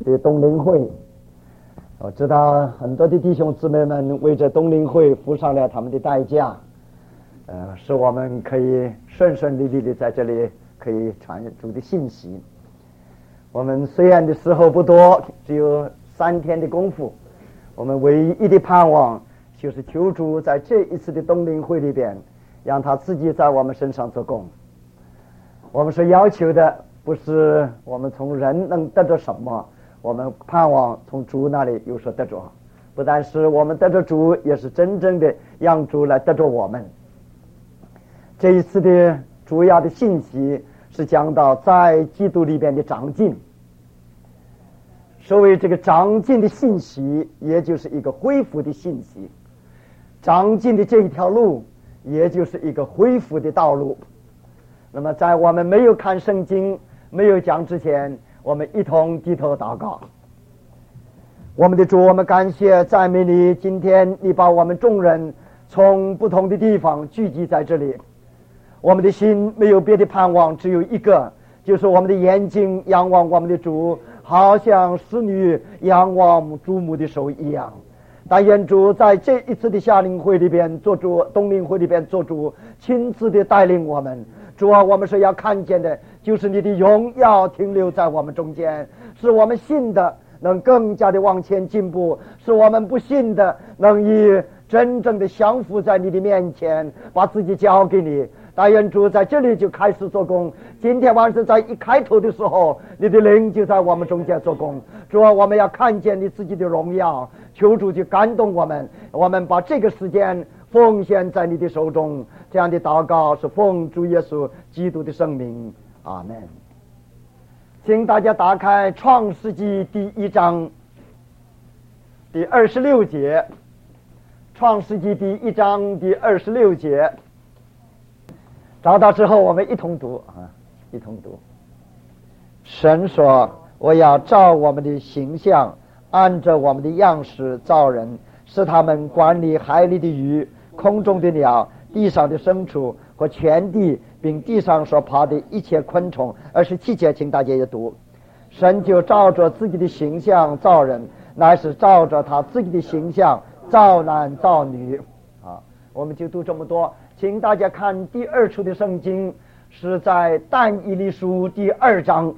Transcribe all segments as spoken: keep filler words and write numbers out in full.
的冬令会，我知道很多的弟兄姊妹们为这冬令会付上了他们的代价，呃，使我们可以顺顺利利的在这里可以传主的信息。我们虽然的时候不多，只有三天的功夫，我们唯一的盼望就是求主在这一次的冬令会里边，让他自己在我们身上做工。我们所要求的不是我们从人能得着什么，我们盼望从主那里有所得着。不但是我们得着主，也是真正的让主来得着我们。这一次的主要的信息是讲到在基督里边的长进。所谓这个长进的信息，也就是一个恢复的信息。长进的这一条路，也就是一个恢复的道路。那么在我们没有看圣经没有讲之前，我们一同低头祷告。我们的主，我们感谢赞美你，今天你把我们众人从不同的地方聚集在这里，我们的心没有别的盼望，只有一个，就是我们的眼睛仰望我们的主，好像使女仰望主母的手一样。但愿主在这一次的夏令会里边做主，冬令会里边做主，亲自的带领我们。主啊，我们是要看见的就是你的荣耀停留在我们中间，使我们信的能更加的往前进步，使我们不信的能以真正的降服在你的面前，把自己交给你。但愿主在这里就开始做工，今天晚上在一开头的时候，你的灵就在我们中间做工。主啊，我们要看见你自己的荣耀，求主去感动我们，我们把这个时间奉献在你的手中。这样的祷告是奉主耶稣基督的圣名，阿们。请大家打开创世纪第一章第二十六节，创世纪第一章第二十六节，找到之后我们一同读啊，一同读。神说，我要照我们的形象，按着我们的样式造人，使他们管理海里的鱼，空中的鸟，地上的牲畜和全地，并地上所爬的一切昆虫。二十七节请大家也读。神就照着自己的形象造人，乃是照着他自己的形象造男造女啊。我们就读这么多。请大家看第二处的圣经，是在但以理书第二章，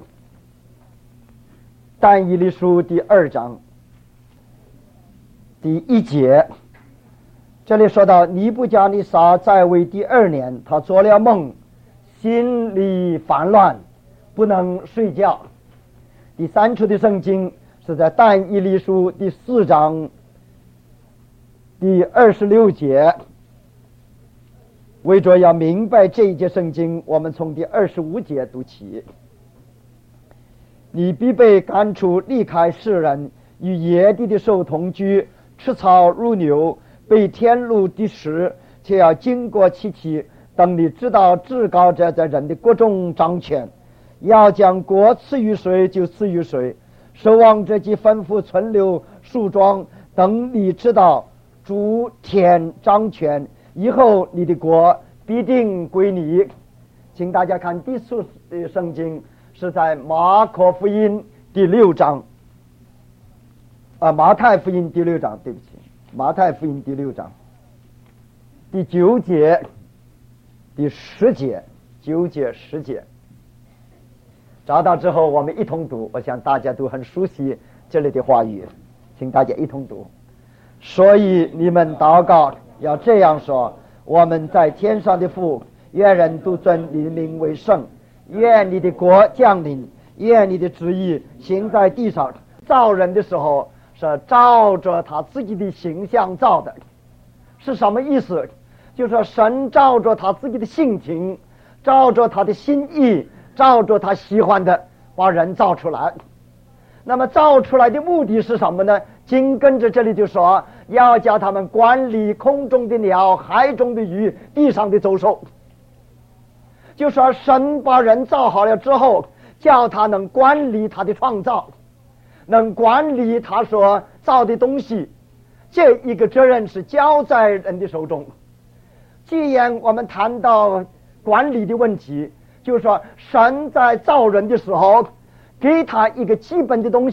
但以理书第二章第一节。这里说到，尼布甲尼撒在位第二年，他做了梦，心里烦乱，不能睡觉。第三处的圣经是在但以理书第四章第二十六节。为着要明白这一节圣经，我们从第二十五节读起。你必被赶出，离开世人，与野地的兽同居，吃草如牛，被天路的食，且要经过其期。等你知道至高者在人的国中掌权，要将国赐予谁就赐予谁，守望者即吩咐存留树桩。等你知道主天掌权，以后你的国必定归你。请大家看第四的圣经，是在马可福音第六章啊，马太福音第六章，对不起，马太福音第六章第九节、第十节、九节、十节。找到之后，我们一同读。我想大家都很熟悉这里的话语，请大家一同读。所以你们祷告要这样说：我们在天上的父，愿人都尊你的名为圣，愿你的国降临，愿你的旨意行在地上。造人的时候是照着他自己的形象造的，是什么意思？就是说神照着他自己的性情，照着他的心意，照着他喜欢的把人造出来。那么造出来的目的是什么呢？紧跟着这里就说要叫他们管理空中的鸟，海中的鱼，地上的走兽。就说神把人造好了之后，叫他能管理他的创造，能管理他所造的东西，这一个责任是交在人的手中。既然我们谈到管理的问题，就是说神在造人的时候给他一个基本的东西，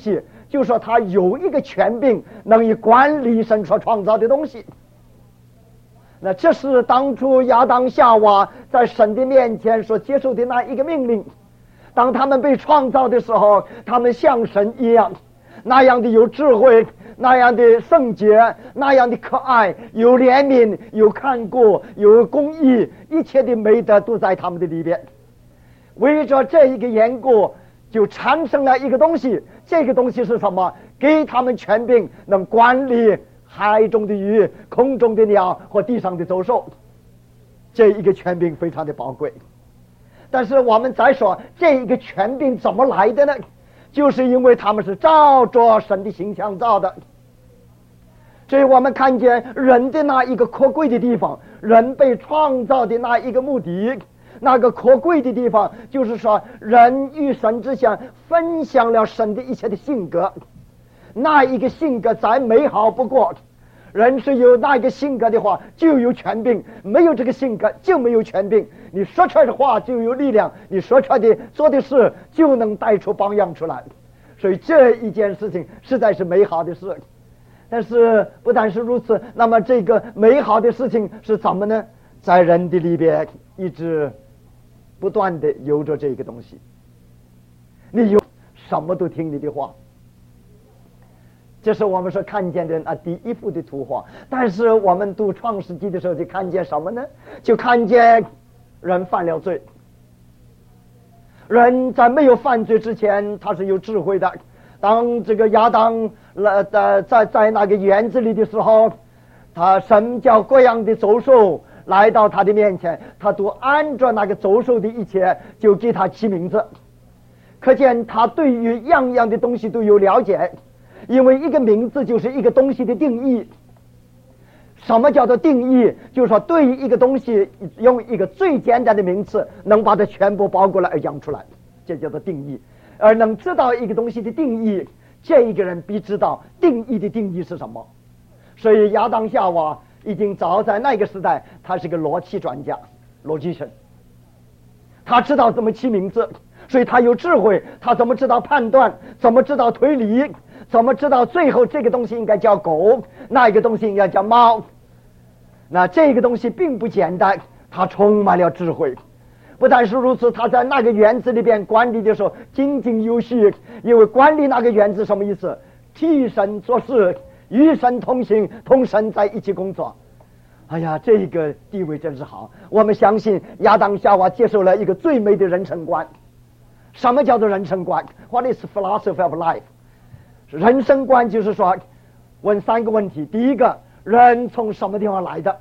就说他有一个权柄能以管理神所创造的东西。那这是当初亚当夏娃在神的面前所接受的那一个命令。当他们被创造的时候，他们像神一样，那样的有智慧，那样的圣洁，那样的可爱，有怜悯，有看顾，有公义，一切的美德都在他们的里边。为着这一个缘故，就产生了一个东西，这个东西是什么？给他们权柄能管理海中的鱼、空中的鸟和地上的走兽。这一个权柄非常的宝贵。但是我们再说这一个权柄怎么来的呢？就是因为他们是照着神的形象造的。所以我们看见人的那一个可贵的地方，人被创造的那一个目的，那个可贵的地方就是说人与神之间分享了神的一切的性格。那一个性格再美好不过，人是有那一个性格的话就有权柄，没有这个性格就没有权柄。你说出来的话就有力量，你说出来的做的事就能带出榜样出来。所以这一件事情实在是美好的事。但是不但是如此，那么这个美好的事情是怎么呢？在人的里边一直不断的有着这个东西，你有什么都听你的话。这是我们所看见的啊第一幅的图画。但是我们读创世纪的时候就看见什么呢？就看见人犯了罪。人在没有犯罪之前他是有智慧的。当这个亚当来在在在那个园子里的时候，他神叫各样的走兽来到他的面前，他都按照那个走兽的一切就给他起名字。可见他对于样样的东西都有了解。因为一个名字就是一个东西的定义。什么叫做定义？就是说对于一个东西用一个最简单的名词能把它全部包过来而讲出来，这叫做定义。而能知道一个东西的定义，这一个人必知道定义的定义是什么。所以亚当夏娃已经早在那个时代，他是个逻辑专家 logician， 他知道怎么起名字，所以他有智慧，他怎么知道判断，怎么知道推理，怎么知道最后这个东西应该叫狗，那一个东西应该叫猫。那这个东西并不简单，他充满了智慧。不但是如此，他在那个园子里边管理的时候井井有序。因为管理那个园子什么意思？替神做事，与神同行，同神在一起工作。哎呀，这个地位真是好。我们相信亚当夏娃接受了一个最美的人生观。什么叫做人生观？ What is philosophy of life？ 人生观就是说问三个问题。第一个，人从什么地方来的？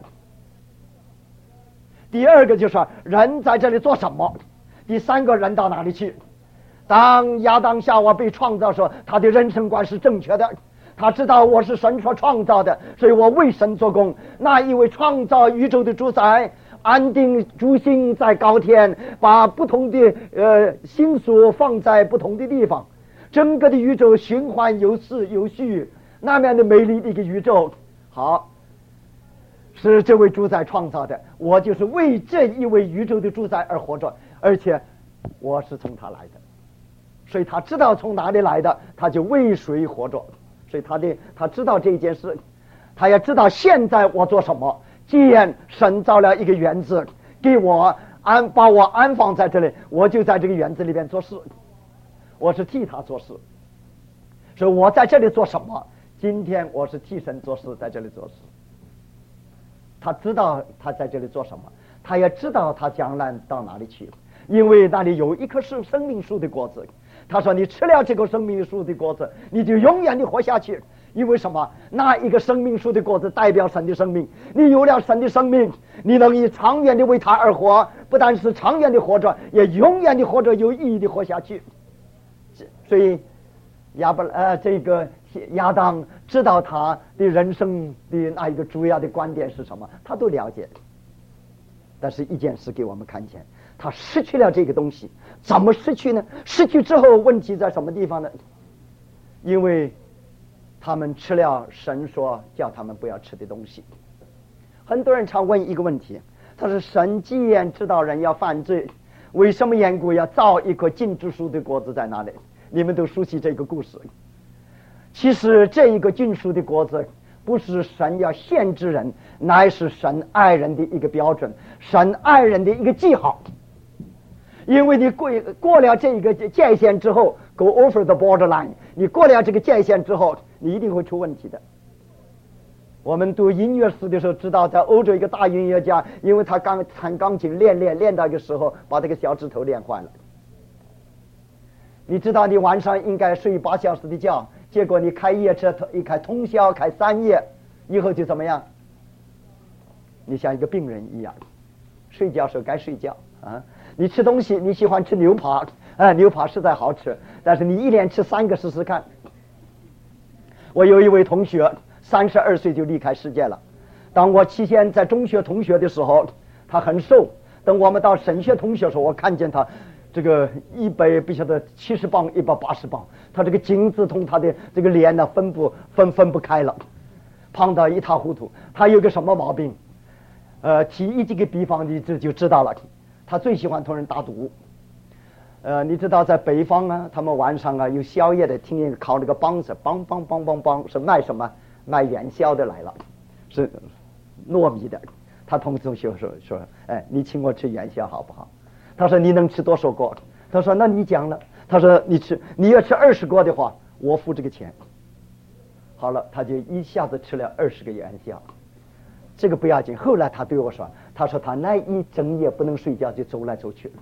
第二个就是人在这里做什么？第三个，人到哪里去？当亚当夏娃被创造的时候，他的人生观是正确的。他知道我是神所创造的，所以我为神做工。那一位创造宇宙的主宰，安定诸星在高天，把不同的呃星宿放在不同的地方，整个的宇宙循环有次有序，那么样的美丽的一个宇宙。好，是这位主宰创造的，我就是为这一位宇宙的主宰而活着，而且我是从他来的，所以他知道从哪里来的，他就为谁活着。所以他的他知道这件事，他也知道现在我做什么。既然神造了一个园子给我安，把我安放在这里，我就在这个园子里边做事，我是替他做事。所以我在这里做什么？今天我是替神做事，在这里做事。他知道他在这里做什么，他也知道他将来到哪里去，因为那里有一棵是生命树的果子。他说你吃了这个生命树的果子，你就永远的活下去。因为什么？那一个生命树的果子代表神的生命，你有了神的生命，你能以长远的为他而活，不但是长远的活着，也永远的活着，有意义的活下去。所以亚伯呃这个亚当知道他的人生的那一个主要的观点是什么，他都了解。但是一件事给我们看见，他失去了这个东西。怎么失去呢？失去之后问题在什么地方呢？因为他们吃了神说叫他们不要吃的东西。很多人常问一个问题，他说神既然知道人要犯罪，为什么缘故要造一棵禁止树的果子在那里？你们都熟悉这个故事。 其实这一个禁书的果子，不是神要限制人，乃是神爱人的一个标准，神爱人的一个记号。因为你过过了这一个界限之后 ，go over the borderline， 你过了这个界限之后，你一定会出问题的。我们读音乐史的时候知道，在欧洲一个大音乐家，因为他刚弹钢琴练练练到一个时候，把这个小指头练坏了。你知道你晚上应该睡八小时的觉，结果你开夜车一开通宵开三夜，以后就怎么样？你像一个病人一样，睡觉时候该睡觉啊。你吃东西，你喜欢吃牛扒，啊，牛扒实在好吃，但是你一连吃三个试试看。我有一位同学，三十二岁就离开世界了。当我期间在中学同学的时候，他很瘦。等我们到神学同学的时候，我看见他这个一百不晓得七十磅，一百八十磅，他这个颈子同他的这个脸呢分不分分不开了，胖到一塌糊涂。他有个什么毛病？呃，提一几个比方，你这就知道了。他最喜欢同人打赌。呃，你知道在北方啊，他们晚上啊有宵夜的，听见靠那个梆子，梆梆梆梆梆，是卖什么？卖元宵的来了，是糯米的。他同同学说说，哎，你请我吃元宵好不好？他说你能吃多少个？他说那你讲了。他说你吃，你要吃二十个的话，我付这个钱。好了，他就一下子吃了二十个元宵。这个不要紧。后来他对我说，他说他那一整夜不能睡觉，就走来走去。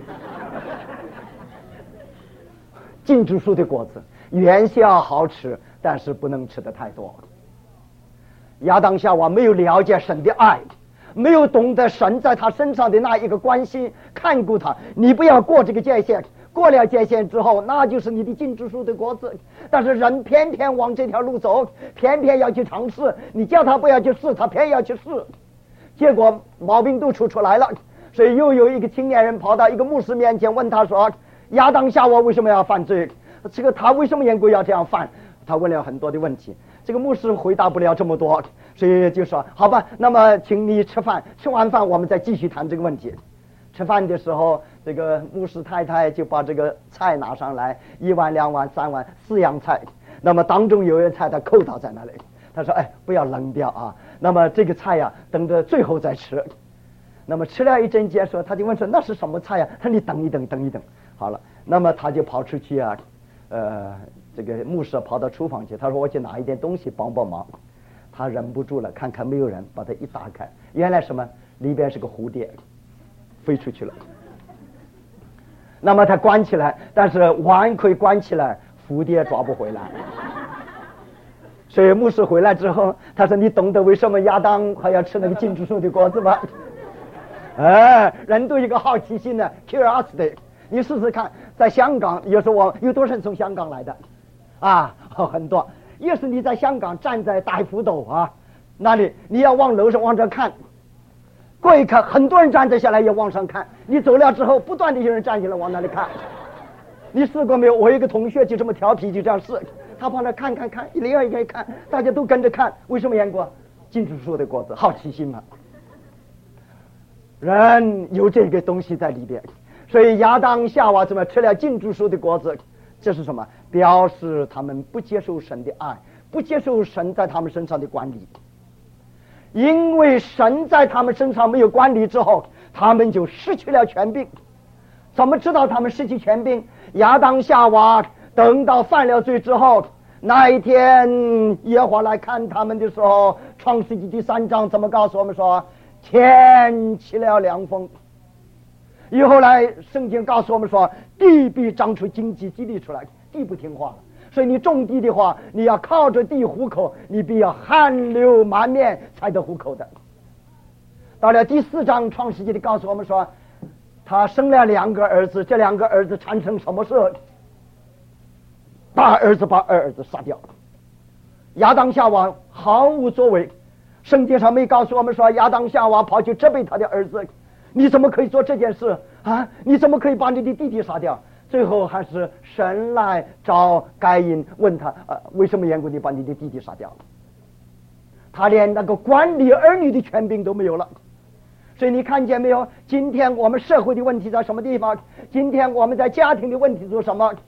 禁止树的果子，元宵好吃，但是不能吃的太多。亚当夏娃没有了解神的爱，没有懂得神在他身上的那一个关心，看顾他。你不要过这个界限，过了界限之后，那就是你的禁止树的果子。但是人偏偏往这条路走，偏偏要去尝试。你叫他不要去试，他偏要去试，结果毛病都出出来了。所以又有一个青年人跑到一个牧师面前问他说，亚当夏娃为什么要犯罪？这个他为什么缘故要这样犯？他问了很多的问题，这个牧师回答不了这么多，所以就说好吧，那么请你吃饭，吃完饭我们再继续谈这个问题。吃饭的时候，这个牧师太太就把这个菜拿上来，一碗两碗三碗四样菜，那么当中有一菜他扣到在那里，他说哎不要扔掉啊，那么这个菜呀等着最后再吃。那么吃了一阵结束，他就问说那是什么菜呀？他说你等一等等一等。好了，那么他就跑出去啊，呃这个牧师跑到厨房去，他说我去拿一点东西帮帮忙。他忍不住了，看看没有人，把它一打开，原来什么？里边是个蝴蝶飞出去了。那么他关起来，但是碗可以关起来，蝴蝶抓不回来。所以牧师回来之后，他说你懂得为什么亚当还要吃那个禁止树的果子吗？哎，人都有一个好奇心呢 ，curiosity。你试试看，在香港，有时候我有多少人从香港来的？啊，很多。要是你在香港站在大福斗啊，那里你要往楼上往这看，过一看，很多人站着下来也往上看。你走了之后，不断的有人站起来往那里看。你试过没有？我有一个同学就这么调皮，就这样试，他跑那看看看，一个一个看，大家都跟着看。为什么缘故？禁止树的果子，好奇心嘛。人有这个东西在里边，所以亚当夏娃怎么吃了禁止树的果子？这是什么？表示他们不接受神的爱，不接受神在他们身上的管理。因为神在他们身上没有管理之后，他们就失去了权柄。怎么知道他们失去权柄？亚当夏娃等到犯了罪之后，那一天耶和华来看他们的时候，创世纪第三章怎么告诉我们说，天起了凉风。以后来圣经告诉我们说，地必长出荆棘激励出来，地不听话了。所以你种地的话，你要靠着地糊口，你必要汗流满面才得糊口的。到了第四章创世纪里告诉我们说，他生了两个儿子，这两个儿子产生什么事？大儿子把二儿子杀掉，亚当夏娃毫无作为。圣经上没告诉我们说亚当夏娃跑去责备他的儿子，你怎么可以做这件事啊？你怎么可以把你的弟弟杀掉？最后还是神来找该隐问他，呃，为什么缘故你把你的弟弟杀掉了？他连那个管理儿女的权柄都没有了。所以你看见没有？今天我们社会的问题在什么地方？今天我们在家庭的问题是什么？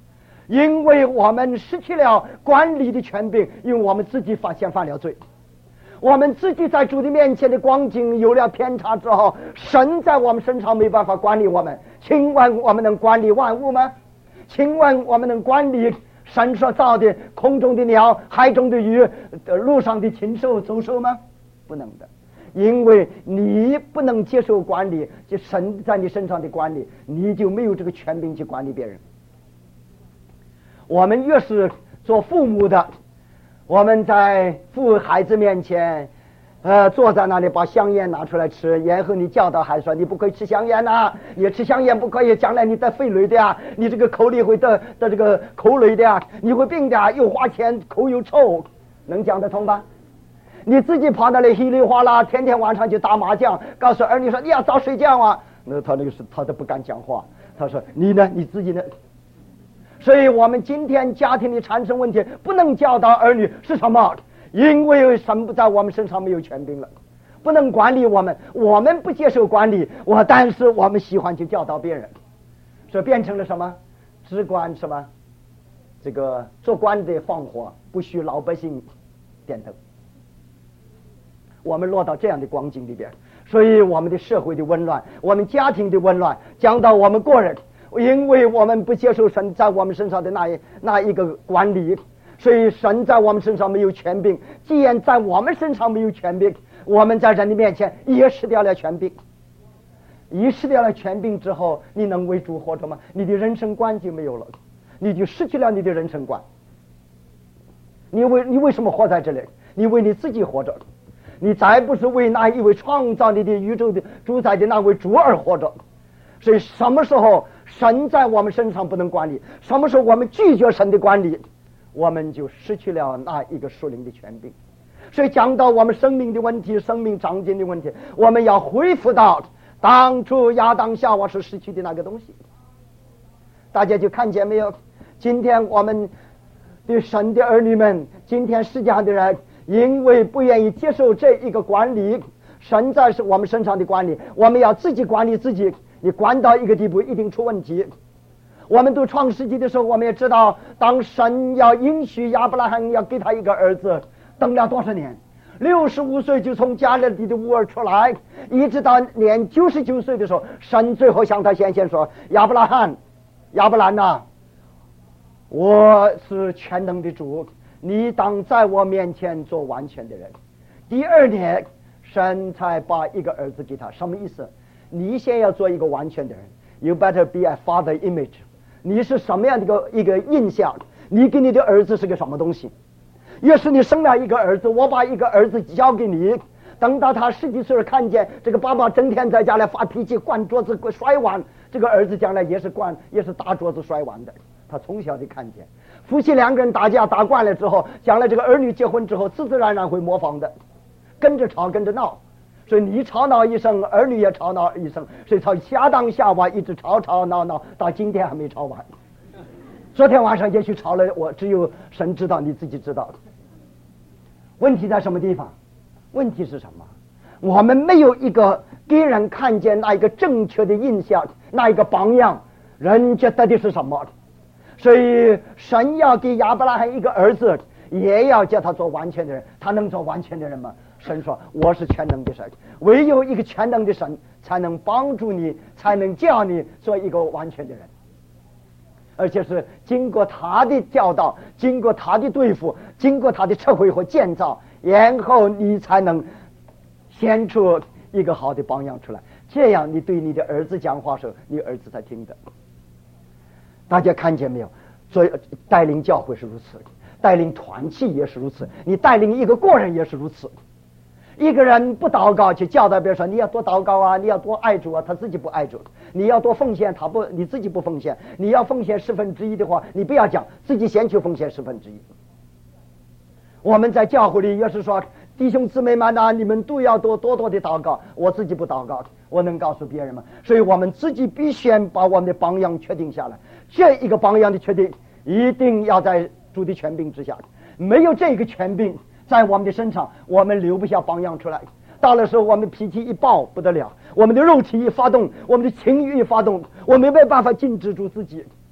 因为我们失去了管理的权柄，因为我们自己发现犯了罪，我们自己在主的面前的光景有了偏差之后，神在我们身上没办法管理我们。请问我们能管理万物吗？请问我们能管理神所造的空中的鸟、海中的鱼、路上的禽兽走兽吗？不能的，因为你不能接受管理，就神在你身上的管理，你就没有这个权柄去管理别人。我们越是做父母的，我们在父孩子面前呃，坐在那里把香烟拿出来吃，然后你教导孩子说你不可以吃香烟呐，你吃香烟不可以，将来你得肺疨的呀，你这个口里会得得这个口疨的呀，你会病的呀，又花钱口又臭，能讲得通吧？你自己跑那里稀里哗啦，天天晚上就打麻将，告诉儿女说你要早睡觉啊，那他那个是他都不敢讲话，他说你呢，你自己呢？所以我们今天家庭里产生问题，不能教导儿女是什么？因为神不在我们身上没有权柄了，不能管理我们，我们不接受管理，我但是我们喜欢去教导别人，所以变成了什么？只管什么？这个做官的放火，不许老百姓点头。我们落到这样的光景里边，所以我们的社会的紊乱，我们家庭的紊乱，讲到我们个人，因为我们不接受神在我们身上的那一那一个管理，所以神在我们身上没有权柄。既然在我们身上没有权柄，我们在人的面前也失掉了权柄。一失掉了权柄之后，你能为主活着吗？你的人生观就没有了，你就失去了你的人生观。你为你为什么活在这里？你为你自己活着，你再不是为那一位创造你的宇宙的主宰的那位主而活着。所以什么时候神在我们身上不能管理，什么时候我们拒绝神的管理，我们就失去了那一个属灵的权柄。所以讲到我们生命的问题，生命长进的问题，我们要恢复到当初亚当夏娃是失去的那个东西。大家就看见没有？今天我们的神的儿女们，今天世界上的人，因为不愿意接受这一个管理，神在是我们身上的管理，我们要自己管理自己。你管到一个地步，一定出问题。我们读创世纪的时候，我们也知道，当神要应许亚伯拉罕要给他一个儿子，等了多少年？六十五岁就从加勒底的乌尔出来，一直到年九十九岁的时候，神最后向他显现说：“亚伯拉罕，亚伯兰呐，我是全能的主，你当在我面前做完全的人。”第二年，神才把一个儿子给他。什么意思？你先要做一个完全的人 ，You better be a father image。你是什么样的一个一个印象？你给你的儿子是个什么东西？越是你生了一个儿子，我把一个儿子交给你，等到他十几岁看见这个爸爸整天在家里发脾气、灌桌子、摔碗，这个儿子将来也是灌，也是打桌子摔碗的。他从小就看见夫妻两个人打架打惯了之后，将来这个儿女结婚之后，自自然然会模仿的，跟着吵，跟着闹。所以你吵闹一声，儿女也吵闹一声，所以吵亚当夏娃一直吵吵闹闹，到今天还没吵完。昨天晚上也许吵了，我只有神知道，你自己知道。问题在什么地方？问题是什么？我们没有一个给人看见那一个正确的印象，那一个榜样，人觉得的是什么？所以神要给亚伯拉罕一个儿子，也要叫他做完全的人。他能做完全的人吗？神说：“我是全能的神，唯有一个全能的神才能帮助你，才能叫你做一个完全的人。而且是经过他的教导，经过他的对付，经过他的测绘和建造，然后你才能显出一个好的榜样出来。这样，你对你的儿子讲话时候，你儿子才听的。大家看见没有？所以带领教会是如此，带领团契也是如此，你带领一个个人也是如此。”一个人不祷告，去教导别人说你要多祷告啊，你要多爱主啊，他自己不爱主；你要多奉献，他不，你自己不奉献。你要奉献十分之一的话，你不要讲自己先去奉献十分之一。我们在教会里也是说，弟兄姊妹们啊，你们都要多多多的祷告。我自己不祷告，我能告诉别人吗？所以我们自己必须把我们的榜样确定下来。这一个榜样的确定，一定要在主的权柄之下。没有这个权柄在我们的身上，我们留不下榜样出来。到了时候，我们脾气一爆不得了，我们的肉体一发动，我们的情欲一发动，我们没办法禁止住自己。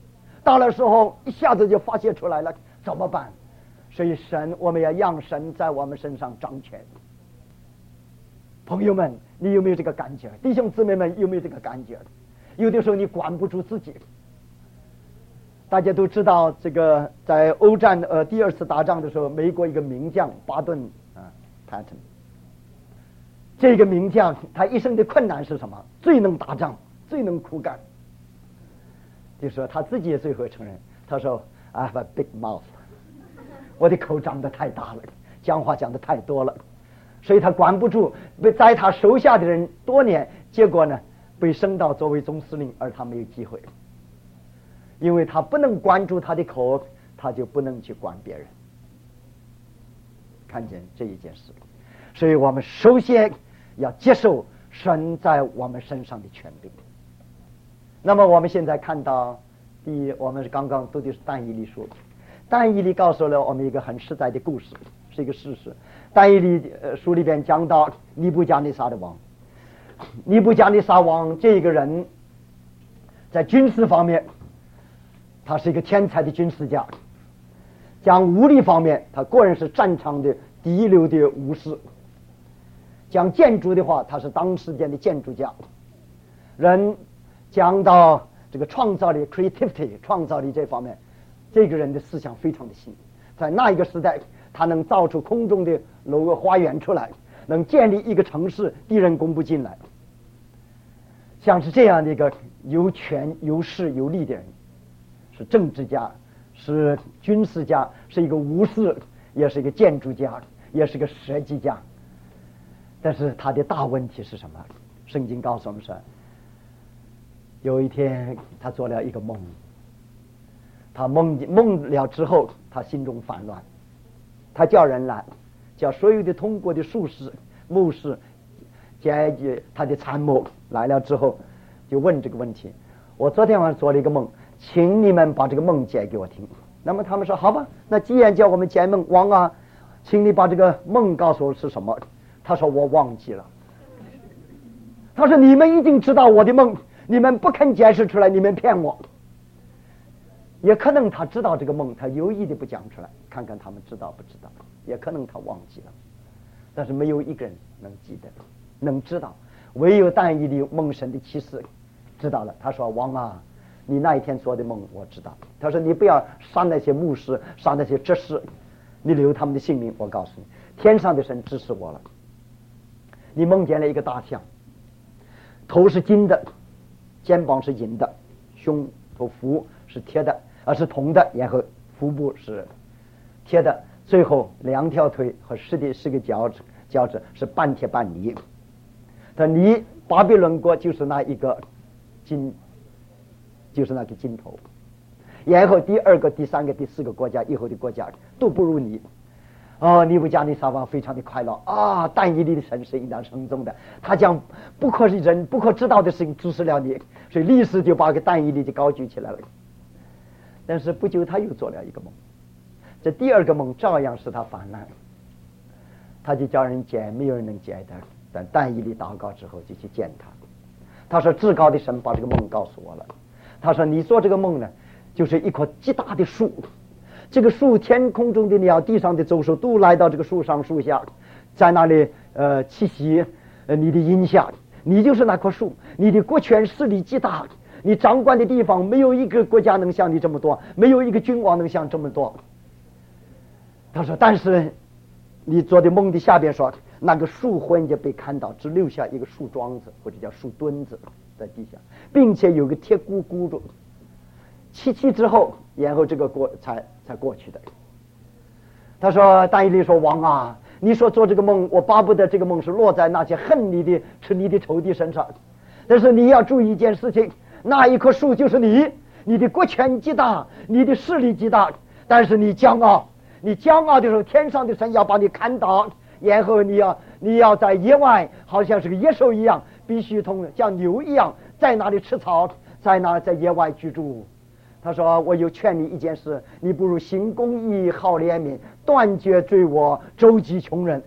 到了时候一下子就发泄出来了，怎么办？所以神，我们要让神在我们身上掌权。朋友们，你有没有这个感觉？弟兄姊妹们，有没有这个感觉？有的时候你管不住自己。大家都知道，这个在欧战呃第二次打仗的时候，美国一个名将巴顿啊 ，Patton， 这个名将他一生的困难是什么？最能打仗，最能苦干。就说他自己也最后承认，他说 I have a big mouth， 我的口长得太大了，讲话讲得太多了，所以他管不住，被在他手下的人多年，结果呢被升到作为总司令，而他没有机会。因为他不能管住他的口，他就不能去管别人。看见这一件事，所以我们首先要接受神在我们身上的权柄。那么我们现在看到，第一，我们是刚刚读的是但以理书，但以理告诉了我们一个很实在的故事，是一个事实。但以理书里边讲到尼布甲尼撒的王，尼布甲尼撒王这个人，在军事方面，他是一个天才的军事家。讲武力方面，他个人是战场的第一流的武士。讲建筑的话，他是当时间的建筑家。人讲到这个创造力 creativity 创造力这方面，这个人的思想非常的新。在那一个时代，他能造出空中的楼花园出来，能建立一个城市，敌人攻不进来。像是这样的一个有权有势有力的人，是政治家，是军事家，是一个武士，也是一个建筑家，也是个设计家。但是他的大问题是什么？圣经告诉我们说，有一天他做了一个梦，他梦梦了之后，他心中烦乱，他叫人来，叫所有的通过的术士、牧师、解决他的参谋来了之后，就问这个问题：我昨天晚上做了一个梦，请你们把这个梦解给我听。那么他们说好吧，那既然叫我们解梦，王啊，请你把这个梦告诉我是什么。他说我忘记了。他说你们一定知道我的梦，你们不肯解释出来，你们骗我。也可能他知道这个梦，他有意的不讲出来，看看他们知道不知道。也可能他忘记了，但是没有一个人能记得能知道，唯有但以理梦神的启示知道了。他说王啊，你那一天做的梦我知道。他说你不要杀那些牧师，杀那些执事，你留他们的性命。我告诉你，天上的神指示我了，你梦见了一个大象，头是金的，肩膀是银的，胸和腹是铁的，而是铜的，然后腹部是铁的，最后两条腿和十的十个脚趾脚趾是半铁半泥。他泥巴比伦国就是那一个金，就是那个金头。然后第二个、第三个、第四个国家以后的国家都不如你。哦，尼布甲尼撒王非常的快乐啊！但以理的神是应当称颂的，他将不可人不可知道的事情指示了你，所以历史就把个但以理就高举起来了。但是不久他又做了一个梦，这第二个梦照样使他烦难，他就叫人解，没有人能解的。但但以理祷告之后就去见他，他说至高的神把这个梦告诉我了。他说你做这个梦呢，就是一棵极大的树，这个树天空中的鸟，地上的走兽都来到这个树上树下，在那里呃栖息，呃你的荫下，你就是那棵树，你的国权势力极大，你掌管的地方没有一个国家能像你这么多，没有一个君王能像这么多。他说但是你做的梦的下边说，那个树忽然间被砍倒，只留下一个树桩子或者叫树墩子在地下，并且有个铁箍箍住，七七之后，然后这个过才才过去的。他说但以理说王啊，你说做这个梦，我巴不得这个梦是落在那些恨你的吃你的仇敌身上，但是你要注意一件事情，那一棵树就是你，你的国权极大，你的势力极大，但是你骄傲，你骄傲的时候，天上的神要把你砍倒，然后你要你要在野外好像是个野兽一样，必须同像牛一样在那里吃草，在那在野外居住。他说我有劝你一件事，你不如行公义，好怜悯，断绝罪恶，周济穷人。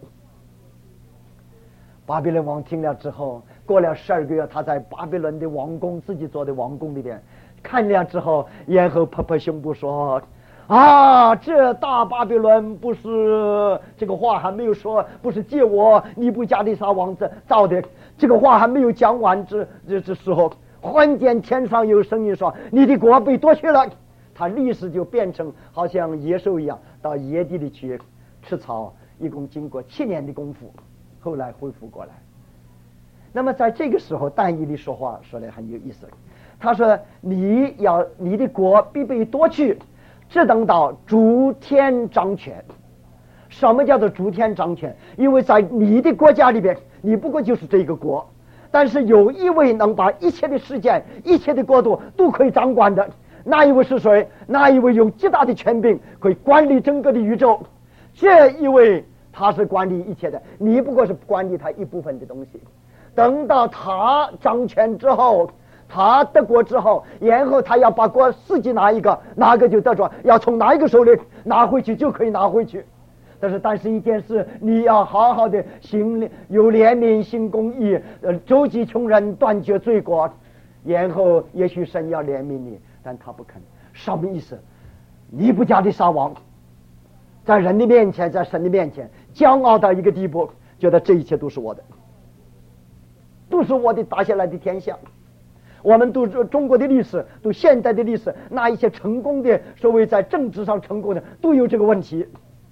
巴比伦王听了之后，过了十二个月，他在巴比伦的王宫，自己做的王宫里边看了之后，然后拍拍胸部说：“啊，这大巴比伦不是这个话还没有说，不是借我尼布加利撒王子造的。这个话还没有讲完之这这时候，忽然间天上有声音说：你的国被夺去了。他立时就变成好像野兽一样，到野地里去吃草，一共经过七年的功夫，后来恢复过来。那么在这个时候，但以理说话说的很有意思。他说：你要你的国必被夺去，只等到诸天掌权。什么叫做诸天掌权？因为在你的国家里边，你不过就是这个国，但是有一位能把一切的事件、一切的国度都可以掌管的，那一位是谁？那一位有极大的权柄，可以管理整个的宇宙。这一位他是管理一切的，你不过是管理他一部分的东西。等到他掌权之后，他得国之后，然后他要把国自己拿一个，哪个就得着，要从哪一个手里拿回去就可以拿回去。但是，但是一件事，你要好好的行有怜悯、行公义，呃，周济穷人，断绝罪过，然后也许神要怜悯你，但他不肯。什么意思？尼布加利撒王在人的面前，在神的面前，骄傲到一个地步，觉得这一切都是我的，都是我的打下来的天下。我们都中国的历史，都现代的历史，那一些成功的所谓在政治上成功的，都有这个问题，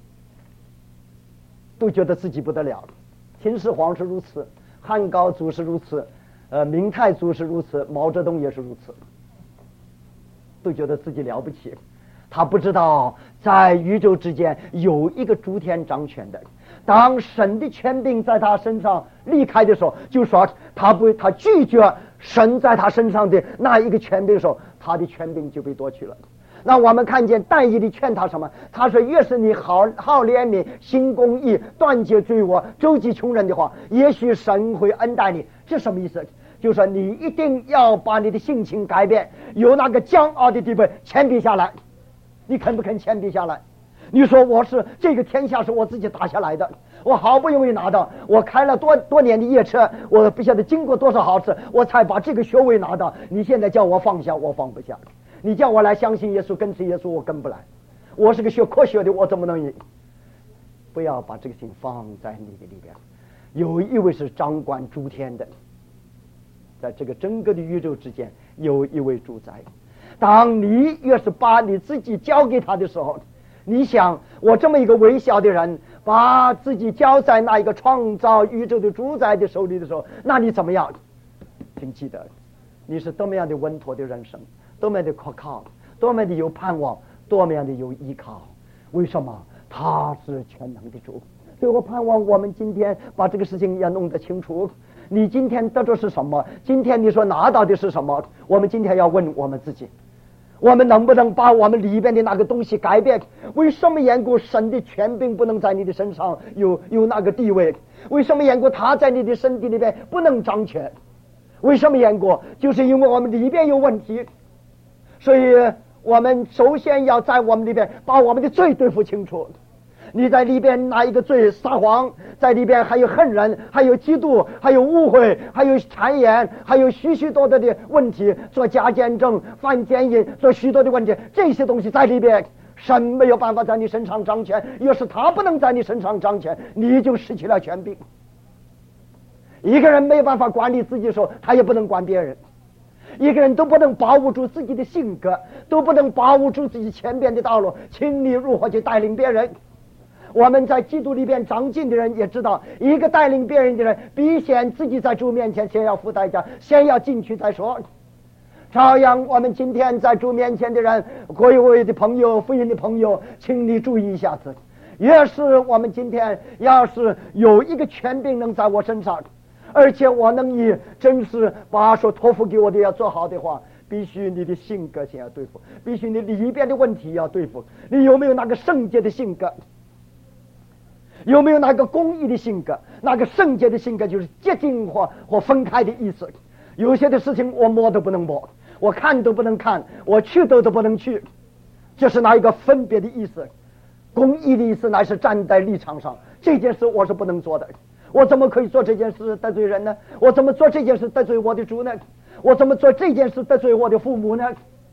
都觉得自己不得了。秦始皇是如此，汉高祖是如此，呃，明太祖是如此，毛泽东也是如此，都觉得自己了不起。他不知道在宇宙之间有一个诸天掌权的，当神的权柄在他身上离开的时候，就说他不他拒绝神在他身上的那一个权柄的时候，他的权柄就被夺去了。那我们看见但以理劝他什么？他说：越是你好好怜悯、行公义、断绝罪恶、周济穷人的话，也许神会恩待你。这什么意思？就是说你一定要把你的性情改变，由那个骄傲的地位谦卑下来。你肯不肯谦卑下来？你说我是这个天下是我自己打下来的，我好不容易拿到，我开了多多年的夜车，我不晓得经过多少好事，我才把这个学位拿到。你现在叫我放下，我放不下；你叫我来相信耶稣，跟随耶稣，我跟不来。我是个学科学的，我怎么能赢？不要把这个心放在你的里边。有一位是掌管诸天的，在这个整个的宇宙之间有一位主宰。当你越是把你自己交给他的时候，你想我这么一个微小的人，把自己交在那一个创造宇宙的主宰的手里的时候，那你怎么样？请记得，你是多么样的稳妥的人生，多么样的可靠，多么样的有盼望，多么样的有依靠。为什么？他是全能的主。所以我盼望我们今天把这个事情要弄得清楚。你今天得着是什么？今天你说拿到的是什么？我们今天要问我们自己，我们能不能把我们里边的那个东西改变？为什么缘故神的权柄不能在你的身上有有那个地位？为什么缘故他在你的身体里边不能掌权？为什么缘故？就是因为我们里边有问题。所以我们首先要在我们里边把我们的罪对付清楚。你在里边哪一个罪？撒谎，在里边还有恨人，还有嫉妒，还有误会，还有谗言，还有许许多多的问题，做假见证，犯奸淫，做许多的问题，这些东西在里边，神没有办法在你身上掌权。要是他不能在你身上掌权，你就失去了权柄。一个人没有办法管理自己的时候，他也不能管别人。一个人都不能把握住自己的性格，都不能把握住自己前边的道路，请你如何去带领别人？我们在基督里边长进的人也知道，一个带领别人的人必先自己在主面前先要付代价，先要进去再说。照样我们今天在主面前的人，各位的朋友，福音的朋友，请你注意一下子，越是我们今天要是有一个权柄能在我身上，而且我能以真是把所托付给我的要做好的话，必须你的性格先要对付，必须你里边的问题要对付。你有没有那个圣洁的性格？有没有那个公义的性格？那个圣洁的性格就是接近或或分开的意思。有些的事情我摸都不能摸，我看都不能看，我去都都不能去，这是哪一个分别的意思？公义的意思乃是站在立场上，这件事我是不能做的。我怎么可以做这件事得罪人呢？我怎么做这件事得罪我的主呢？我怎么做这件事得罪我的父母呢？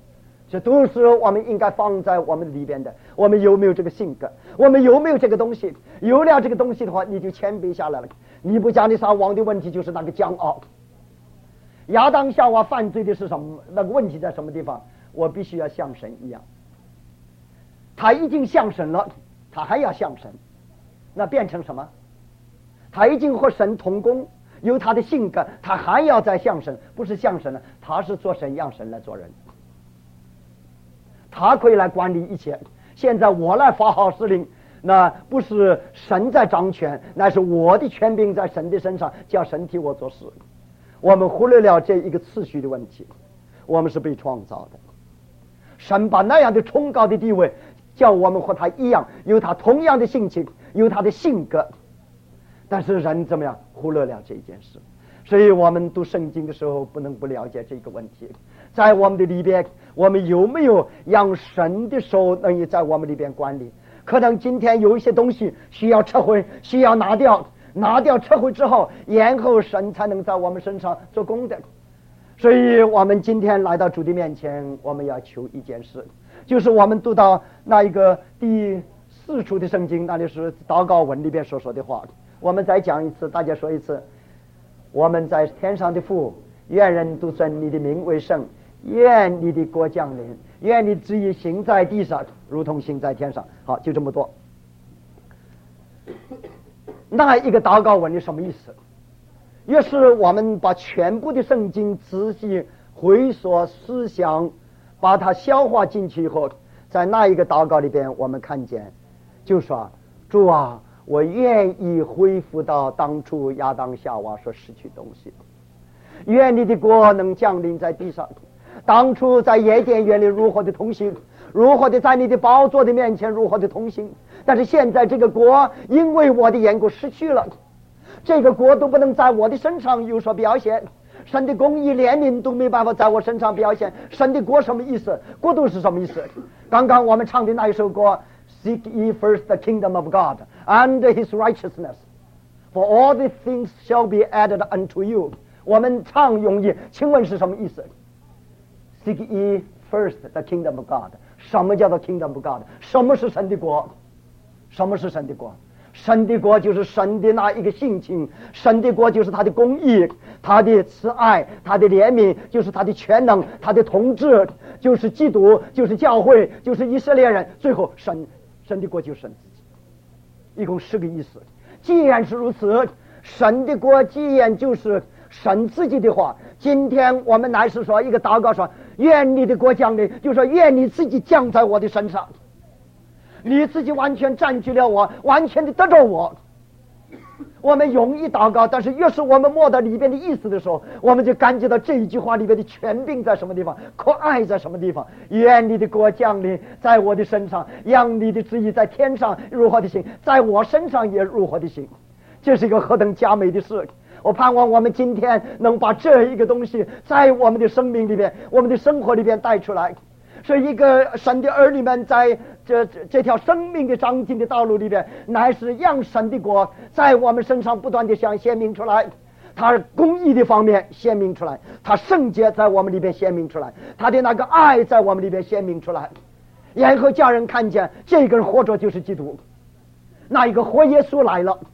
这都是我们应该放在我们里边的。我们有没有这个性格？我们有没有这个东西？有了这个东西的话，你就谦卑下来了。尼布甲尼撒王的问题就是那个骄傲。亚当夏娃犯罪的是什么？那个问题在什么地方？我必须要像神一样。他已经像神了，他还要像神，那变成什么？他已经和神同工，有他的性格，他还要再像神，不是像神了，他是做神让神来做人。他可以来管理一切。现在我来发号施令，那不是神在掌权，那是我的权柄在神的身上，叫神替我做事。我们忽略了这一个次序的问题。我们是被创造的，神把那样的崇高的地位，叫我们和他一样，有他同样的性情，有他的性格。但是人怎么样忽略了这件事？所以我们读圣经的时候不能不了解这个问题。在我们的里边，我们有没有让神的手能够在我们里边管理？可能今天有一些东西需要撤回，需要拿掉，拿掉撤回之后，然后神才能在我们身上做工的。所以我们今天来到主的面前，我们要求一件事，就是我们读到那一个第四处的圣经，那里是祷告文里边所说的话。我们再讲一次，大家说一次。我们在天上的父，愿人都尊你的名为圣，愿你的国降临，愿你旨意行在地上如同行在天上。好，就这么多。那一个祷告文是什么意思？越是我们把全部的圣经仔细回溯思想，把它消化进去以后，在那一个祷告里边，我们看见就说，主啊，我愿意恢复到当初亚当夏娃所失去东西，愿你的国能降临在地上。当初在耶甸园里如何的同行，如何的在你的宝座的面前如何的同行，但是现在这个国因为我的缘故失去了，这个国都不能在我的身上有所表现，神的公义怜悯都没办法在我身上表现。神的国什么意思？国度是什么意思？刚刚我们唱的那一首歌 Seek ye first the kingdom of God and his righteousness, for all the things shall be added unto you。 我们唱容易，请问是什么意思？ Seek ye first the kingdom of God。 什么叫做 kingdom of God？ 什么是神的国？什么是神的国？神的国就是神的那一个性情，神的国就是他的公义，他的慈爱，他的怜悯，就是他的全能，他的统治，就是基督，就是教会，就是以色列人。最后神神的国就是神自己，一共十个意思。既然是如此，神的国既然就是神自己的话，今天我们乃是说一个祷告说，愿你的国降临，就说愿你自己降在我的身上，你自己完全占据了我，完全的得着我。我们容易祷告，但是越是我们摸到里边的意思的时候，我们就感觉到这一句话里边的权柄在什么地方，可爱在什么地方。愿你的国降临在我的身上，让你的旨意在天上如何的行，在我身上也如何的行。这是一个何等佳美的事。我盼望我们今天能把这一个东西在我们的生命里边，我们的生活里边带出来。是一个神的儿女们在这这条生命的长进的道路里边，乃是让神的国在我们身上不断的向显明出来。他公义的方面显明出来，他圣洁在我们里边显明出来，他的那个爱在我们里边显明出来，然后叫人看见这个人活着就是基督，那一个活耶稣来了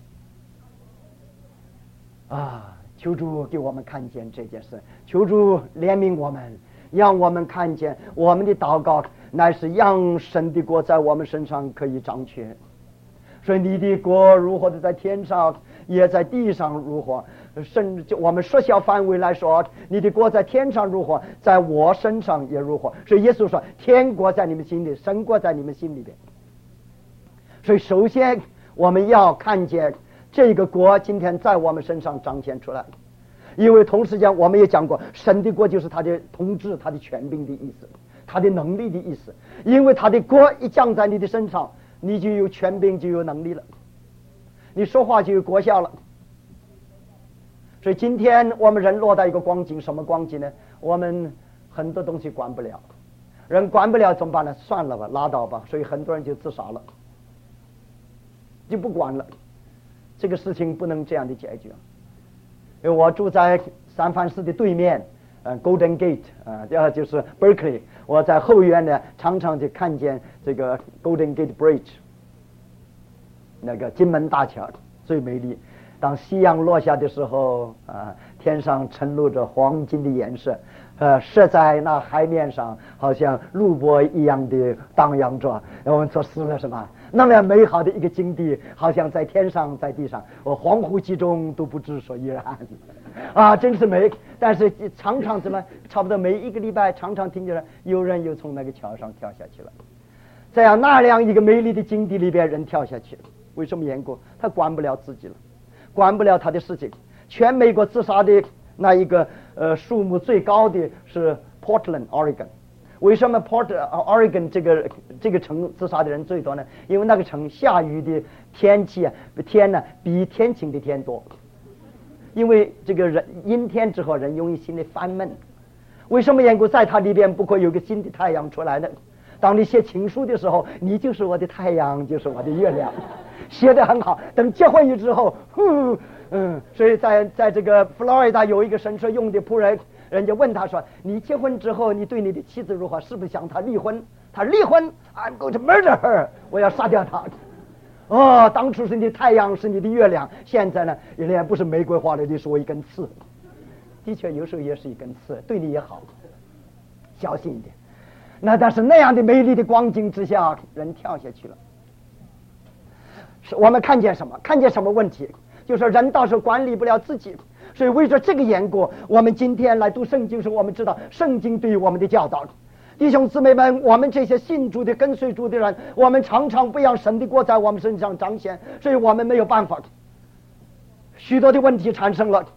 啊！求主给我们看见这件事，求主怜悯我们，让我们看见我们的祷告乃是让神的国在我们身上可以掌权。所以你的国如何的在天上，也在地上如何，甚至我们缩小范围来说，你的国在天上如何，在我身上也如何。所以耶稣说，天国在你们心里，神国在你们心里边。所以首先我们要看见这个国今天在我们身上彰显出来。因为同时间我们也讲过，神的国就是他的统治，他的权柄的意思，他的能力的意思。因为他的国一降在你的身上，你就有权柄，就有能力了，你说话就有国效了。所以今天我们人落到一个光景，什么光景呢？我们很多东西管不了，人管不了怎么办呢？算了吧，拉倒吧。所以很多人就自杀了，就不管了。这个事情不能这样的解决。因为我住在三藩市的对面， 呃 Golden Gate 啊、呃，就是 Berkeley。我在后院呢，常常就看见这个 Golden Gate Bridge， 那个金门大桥最美丽。当夕阳落下的时候，啊，天上沉露着黄金的颜色，呃，射在那海面上，好像露波一样的荡漾着。我们说是了什么？那么美好的一个境地，好像在天上，在地上，我恍惚其中都不知所以然。啊，真是美！但是常常怎么，差不多每一个礼拜，常常听见有人又从那个桥上跳下去了。这样那样一个美丽的境地里边，人跳下去了，为什么缘故？他管不了自己了。管不了他的事情。全美国自杀的那一个呃数目最高的是 Portland Oregon。为什么 Portland Oregon 这个这个城自杀的人最多呢？因为那个城下雨的天气啊，天呢比天晴的天多。因为这个人阴天之后，人容易心里烦闷。为什么缘故？在它里边不可有个新的太阳出来呢？当你写情书的时候，你就是我的太阳，就是我的月亮。写得很好，等结婚以之后，呼，嗯，所以在在这个佛罗里达有一个神社用的仆人，人家问他说：“你结婚之后，你对你的妻子如何？是不是想她离婚？”他离婚 ，I'm going to murder her， 我要杀掉她。哦，当初是你的太阳，是你的月亮，现在呢，原来不是玫瑰花了，你是我一根刺。的确，有时候也是一根刺，对你也好，小心一点。那但是那样的美丽的光景之下，人跳下去了。是我们看见什么？看见什么问题？就是人到时候管理不了自己，所以为着这个缘故，我们今天来读圣经时，我们知道圣经对于我们的教导。弟兄姊妹们，我们这些信主的、跟随主的人，我们常常不让神的国在我们身上彰显，所以我们没有办法。许多的问题产生了。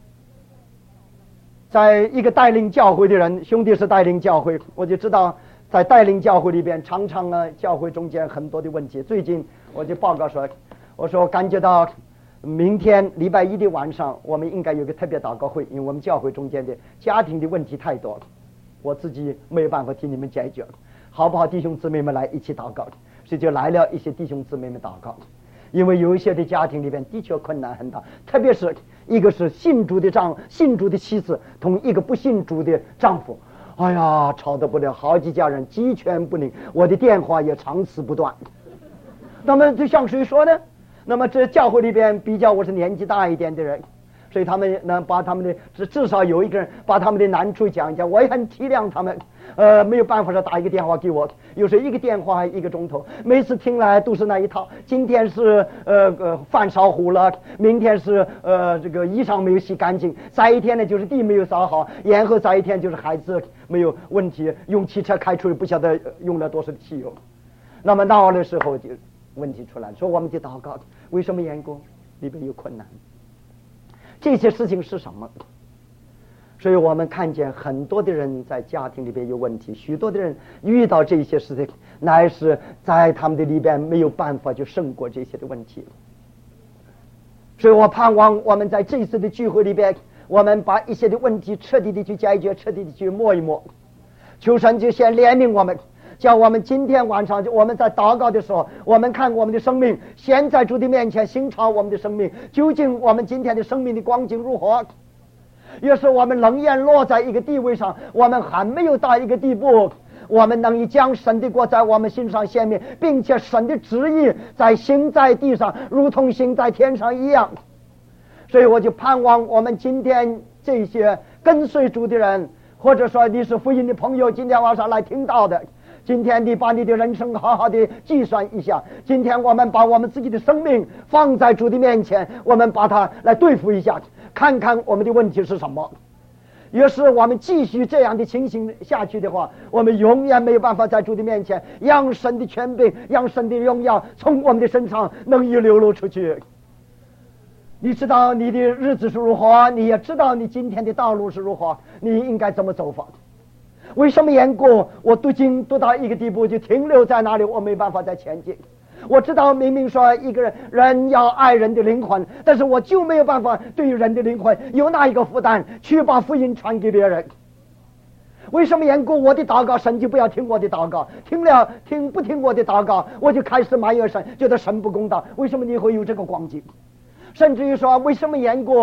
在一个带领教会的人，兄弟是带领教会，我就知道在带领教会里边，常常呢教会中间很多的问题。最近我就报告说，我说感觉到明天礼拜一的晚上，我们应该有个特别祷告会，因为我们教会中间的家庭的问题太多了，我自己没有办法替你们解决，好不好？弟兄姊妹们来一起祷告，所以就来了一些弟兄姊妹们祷告。因为有一些的家庭里边的确困难很大，特别是一个是信主的丈信主的妻子同一个不信主的丈夫，哎呀，吵得不了，好几家人鸡犬不宁，我的电话也长此不断。那么这向谁说呢？那么这教会里边比较我是年纪大一点的人，所以他们能把他们的至至少有一个人把他们的难处讲一讲，我也很体谅他们。呃，没有办法说打一个电话给我，有时候一个电话一个钟头，每次听来都是那一套。今天是呃呃饭烧糊了，明天是呃这个衣裳没有洗干净，再一天呢就是地没有扫好，然后再一天就是孩子没有问题，用汽车开出去不晓得用了多少的汽油。那么闹的时候就问题出来了，说我们就祷告，为什么缘故？里边有困难。这些事情是什么？所以我们看见很多的人在家庭里边有问题，许多的人遇到这些事情，乃是在他们的里边没有办法就胜过这些的问题。所以我盼望我们在这一次的聚会里边，我们把一些的问题彻底的去解决，彻底的去摸一摸。求神就先怜悯我们，叫我们今天晚上就我们在祷告的时候，我们看我们的生命先在主的面前省察我们的生命，究竟我们今天的生命的光景如何。越是我们仍然落在一个地位上，我们还没有到一个地步，我们能以将神的国在我们心上显明，并且神的旨意在行在地上如同行在天上一样。所以我就盼望我们今天这些跟随主的人，或者说你是福音的朋友，今天晚上来听到的，今天你把你的人生好好的计算一下，今天我们把我们自己的生命放在主的面前，我们把它来对付一下，看看我们的问题是什么。越是我们继续这样的情形下去的话，我们永远没有办法在主的面前让神的权柄，让神的荣耀从我们的身上能一流露出去。你知道你的日子是如何，你也知道你今天的道路是如何，你应该怎么走法。为什么缘故？我读经读到一个地步就停留在那里，我没办法再前进。我知道明明说一个人人要爱人的灵魂，但是我就没有办法对于人的灵魂有那一个负担去把福音传给别人。为什么缘故？我的祷告神就不要听我的祷告，听了听不听我的祷告，我就开始埋怨神，觉得神不公道。为什么你会有这个光景？甚至于说为什么缘故？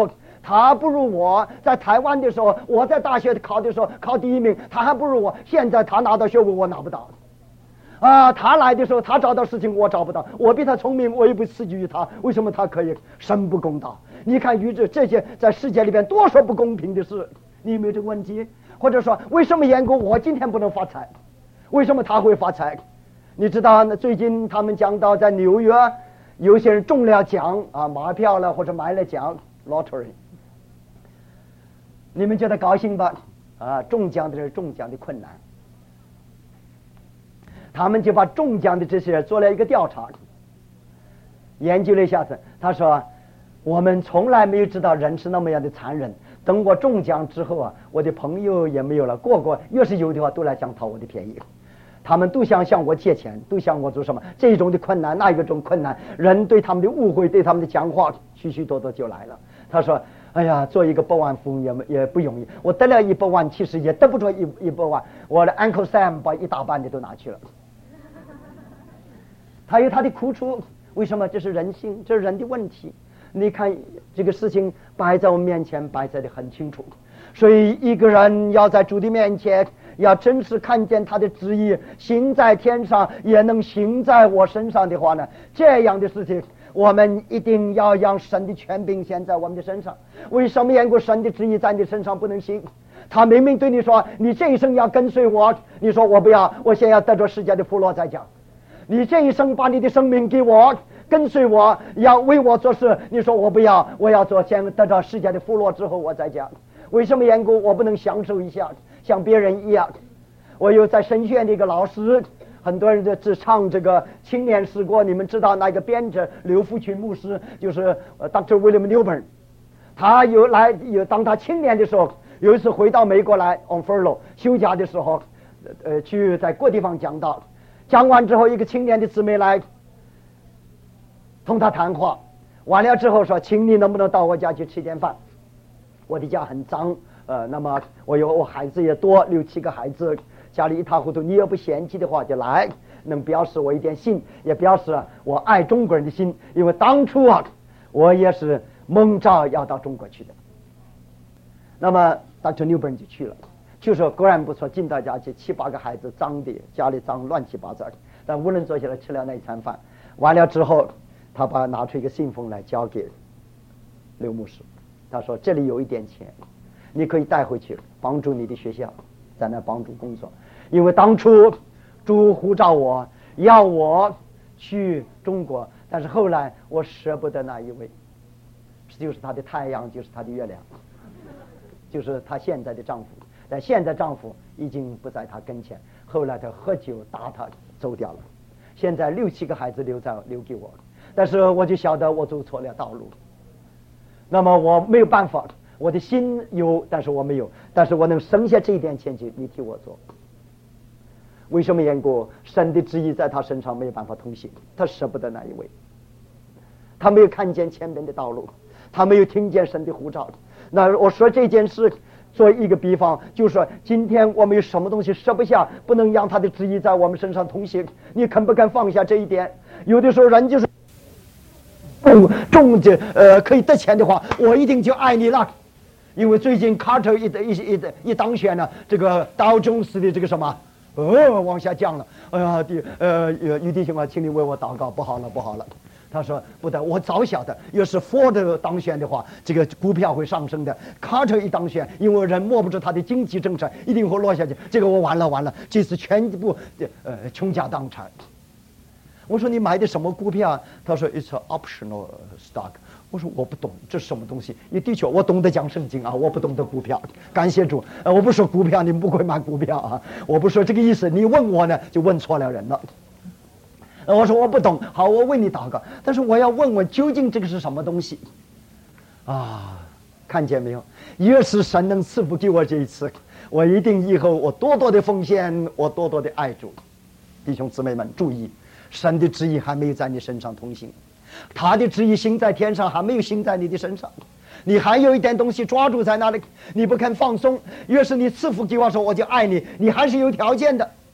他不如我。在台湾的时候，我在大学考的时候考第一名，他还不如我。现在他拿到学位，我拿不到。啊，他来的时候，他找到事情，我找不到。我比他聪明，我也不刺激于他。为什么他可以？神不公道。你看宇宙这些在世界里边多少不公平的事，你有没有这个问题？或者说，为什么严哥我今天不能发财？为什么他会发财？你知道，最近他们讲到在纽约，有些人中了奖啊，买票了或者买了奖 ，lottery。你们觉得高兴吧？啊，中奖的人中奖的困难。他们就把中奖的这些人做了一个调查，研究了一下子。他说，我们从来没有知道人是那么样的残忍。等我中奖之后啊，我的朋友也没有了，个个越是有的话都来想讨我的便宜。他们都想向我借钱，都向我做什么？这种的困难，那一种困难，人对他们的误会，对他们的讲话，许许多多就来了。他说，哎呀，做一个百万富翁也也不容易。我得了一百万，其实也得不着一一百万。我的 Uncle Sam 把一大半的都拿去了。他有他的苦处，为什么？这是人性，这是人的问题。你看这个事情摆在我们面前，摆在的很清楚。所以一个人要在主的面前，要真实看见他的旨意行在天上，也能行在我身上的话呢，这样的事情我们一定要让神的权柄显在我们的身上。为什么严格神的旨意在你身上不能行？他明明对你说，你这一生要跟随我，你说我不要，我先要得着世界的福乐再讲。你这一生把你的生命给我，跟随我，要为我做事，你说我不要，我要做，先得到世界的福乐之后我再讲。为什么缘故我不能享受一下像别人一样？我有在神学院的一个老师，很多人就只唱这个青年诗歌，你们知道那个编者刘福群牧师，就是呃 Doctor William Newburn。 他有来有当他青年的时候，有一次回到美国来 on furlough 休假的时候，呃去在各地方讲道，讲完之后一个青年的姊妹来同他谈话，完了之后说，请你能不能到我家去吃点饭？我的家很脏，呃，那么我有我孩子也多，六七个孩子，家里一塌糊涂，你要不嫌弃的话就来，能表示我一点心，也表示我爱中国人的心，因为当初啊我也是蒙召要到中国去的。那么 Doctor Newburn 就去了，就说果然不错，进到家去，七八个孩子脏的，家里脏乱七八糟，但无论坐下来吃了那一餐饭，完了之后他把拿出一个信封来交给刘牧师，他说这里有一点钱，你可以带回去帮助你的学校，在那帮助工作，因为当初主呼召我要我去中国，但是后来我舍不得那一位，就是他的太阳，就是他的月亮，就是他现在的丈夫，但现在丈夫已经不在他跟前，后来他喝酒打他走掉了，现在六七个孩子留在留给我，但是我就晓得我走错了道路，那么我没有办法，我的心有，但是我没有，但是我能省下这一点钱去，你替我做。为什么缘故？神的旨意在他身上没有办法通行，他舍不得那一位，他没有看见前面的道路，他没有听见神的呼召。那我说这件事做一个比方，就是说今天我们有什么东西舍不下，不能让他的旨意在我们身上通行，你肯不肯放下这一点？有的时候人就是中中这呃可以得钱的话，我一定就爱你了。因为最近卡特一一一一当选了，这个道琼斯的这个什么呃往下降了，哎呀弟呃于弟兄啊，请你为我祷告，不好了不好了。他说不得，我早晓得，要是 Ford 当选的话，这个股票会上升的。卡特一当选，因为人摸不着他的经济政策，一定会落下去。这个我完了完了，这次全部呃倾家荡产。我说你买的什么股票？他说 It's an optional stock。我说我不懂这是什么东西。也的确我懂得讲圣经啊，我不懂得股票。感谢主，呃，我不说股票，你们不会买股票啊。我不说这个意思，你问我呢就问错了人了。我说我不懂，好，我为你祷告，但是我要问问究竟这个是什么东西啊？看见没有？越是神能赐福给我这一次，我一定以后我多多的奉献，我多多的爱主。弟兄姊妹们注意，神的旨意还没有在你身上通行，他的旨意行在天上，还没有行在你的身上，你还有一点东西抓住在那里，你不肯放松。越是你赐福给我说我就爱你，你还是有条件的。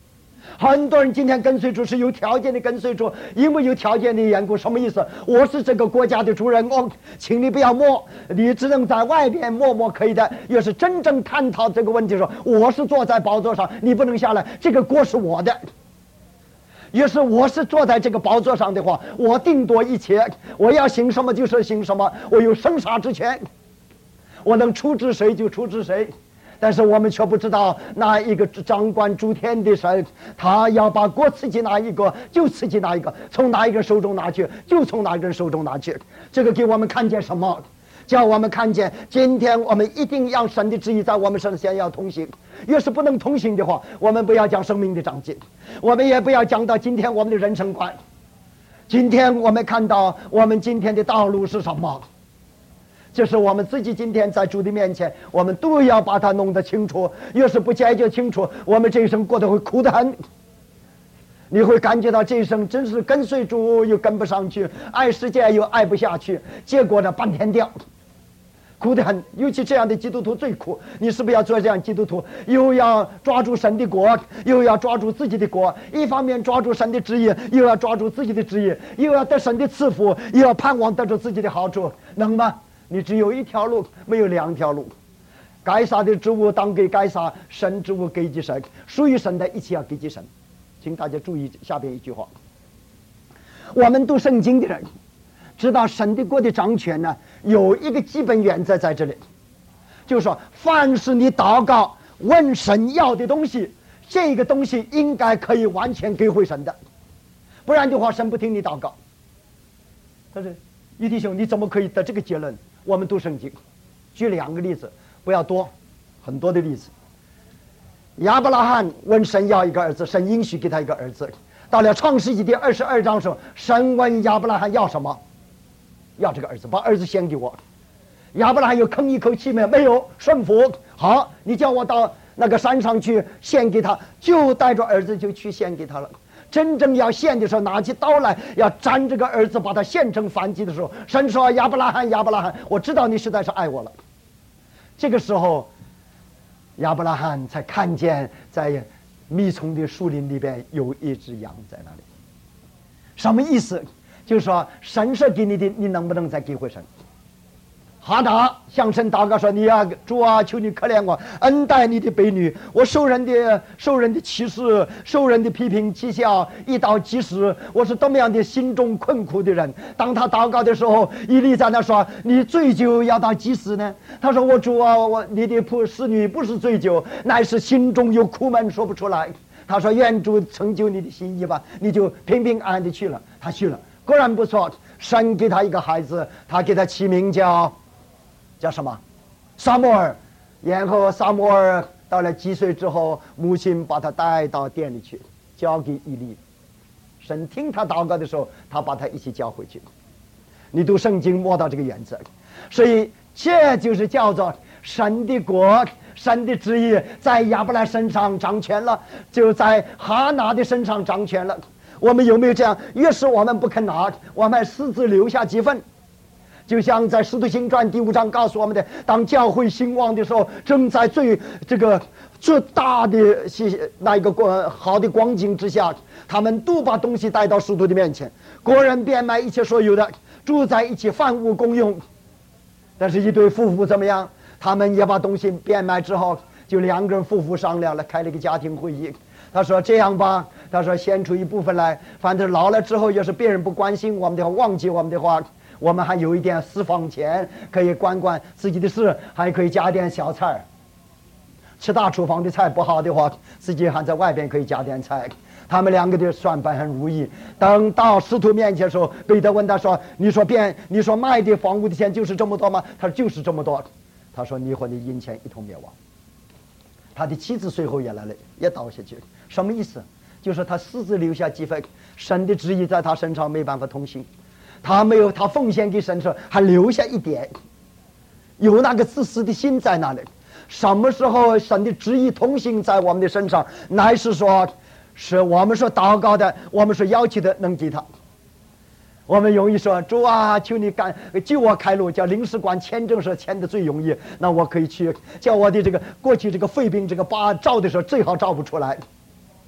很多人今天跟随主是有条件的跟随主，因为有条件的缘故。什么意思？我是这个国家的主人翁，请你不要摸，你只能在外边摸摸可以的。要是真正探讨这个问题的时候，我是坐在宝座上，你不能下来，这个国是我的。要是我是坐在这个宝座上的话，我定夺一切，我要行什么就是行什么，我有生杀之权，我能处置谁就处置谁。但是我们却不知道，那一个掌管诸天的神，他要把国赐给哪一个就赐给哪一个，从哪一个手中拿去就从哪一个人手中拿去。这个给我们看见什么？叫我们看见今天我们一定让神的旨意在我们身上要通行。要是不能通行的话，我们不要讲生命的长进，我们也不要讲到今天我们的人生观。今天我们看到我们今天的道路是什么，这是我们自己今天在主的面前，我们都要把它弄得清楚。要是不解决清楚，我们这一生过得会苦得很。你会感觉到这一生真是跟随主又跟不上去，爱世界又爱不下去，结果呢半天掉，苦得很。尤其这样的基督徒最苦。你是不是要做这样基督徒，又要抓住神的国，又要抓住自己的国，一方面抓住神的旨意，又要抓住自己的旨意，又要得神的赐福，又要盼望得着自己的好处，能吗？你只有一条路，没有两条路。该撒的职务当给该撒，神职务给给神，属于神的一切要给给神。请大家注意下边一句话，我们读圣经的人知道神的国的掌权呢，有一个基本原则在这里，就是说凡是你祷告问神要的东西，这个东西应该可以完全给回神的，不然的话神不听你祷告。他说于弟兄，你怎么可以得这个结论？我们读圣经举两个例子，不要多，很多的例子。亚伯拉罕问神要一个儿子，神应许给他一个儿子。到了创世纪第二十二章的时候，神问亚伯拉罕要什么？要这个儿子，把儿子献给我。亚伯拉罕又吭一口气没有？没有，顺服。好，你叫我到那个山上去献给他，就带着儿子就去献给他了。真正要献的时候，拿起刀来要斩这个儿子，把他献成燔祭的时候，神说：“亚伯拉罕，亚伯拉罕，我知道你实在是爱我了。”这个时候，亚伯拉罕才看见在密丛的树林里边有一只羊在那里。什么意思？就是说，神是给你的，你能不能再给回神？哈达向神祷告说：“你呀、啊，主啊，求你可怜我，恩待你的婢女，我受人的受人的歧视，受人的批评讥笑，一到几时，我是多么样的心中困苦的人。”当他祷告的时候，以利在那说：“你醉酒要到几时呢？”他说：“我主啊，我你的仆侍女不是醉酒，乃是心中有苦闷说不出来。”他说：“愿主成就你的心意吧，你就平平安安的去了。”他去了，果然不错，神给他一个孩子，他给他起名叫。叫什么？撒母耳。然后撒母耳到了几岁之后，母亲把他带到店里去，交给以利。神听他祷告的时候，他把他一起交回去。你读圣经摸到这个原则，所以这就是叫做神的国，神的旨意在亚伯拉身上掌权了，就在哈拿的身上掌权了。我们有没有这样？越是我们不肯拿，我们私自留下几份。就像在《使徒行传》第五章告诉我们的，当教会兴旺的时候，正在最这个最大的那一个光好的光景之下，他们都把东西带到使徒的面前，国人变卖一切所有的，住在一起，饭屋共用。但是一对夫妇怎么样？他们也把东西变卖之后，就两个人夫妇商量了，开了一个家庭会议。他说：“这样吧，他说献出一部分来，反正老了之后，要是别人不关心我们的话，忘记我们的话。”我们还有一点私房钱，可以管管自己的事，还可以加点小菜。吃大厨房的菜不好的话，自己还在外边可以加点菜。他们两个的算盘很如意。等到使徒面前的时候，彼得问他说：“你说变，你说卖的房屋的钱就是这么多吗？”他说：“就是这么多。”他说：“你和你银钱一同灭亡。”他的妻子随后也来了，也倒下去了。什么意思？就是他私自留下几分，神的旨意在他身上没办法通行。他没有，他奉献给神时还留下一点，有那个自私的心在那里。什么时候神的旨意通行在我们的身上，乃是说是我们所祷告的，我们所要求的能给他。我们容易说：“主啊，求你干救我开路，叫领事馆签证时签的最容易，那我可以去。叫我的这个过去这个肺病这个疤照的时候最好照不出来。”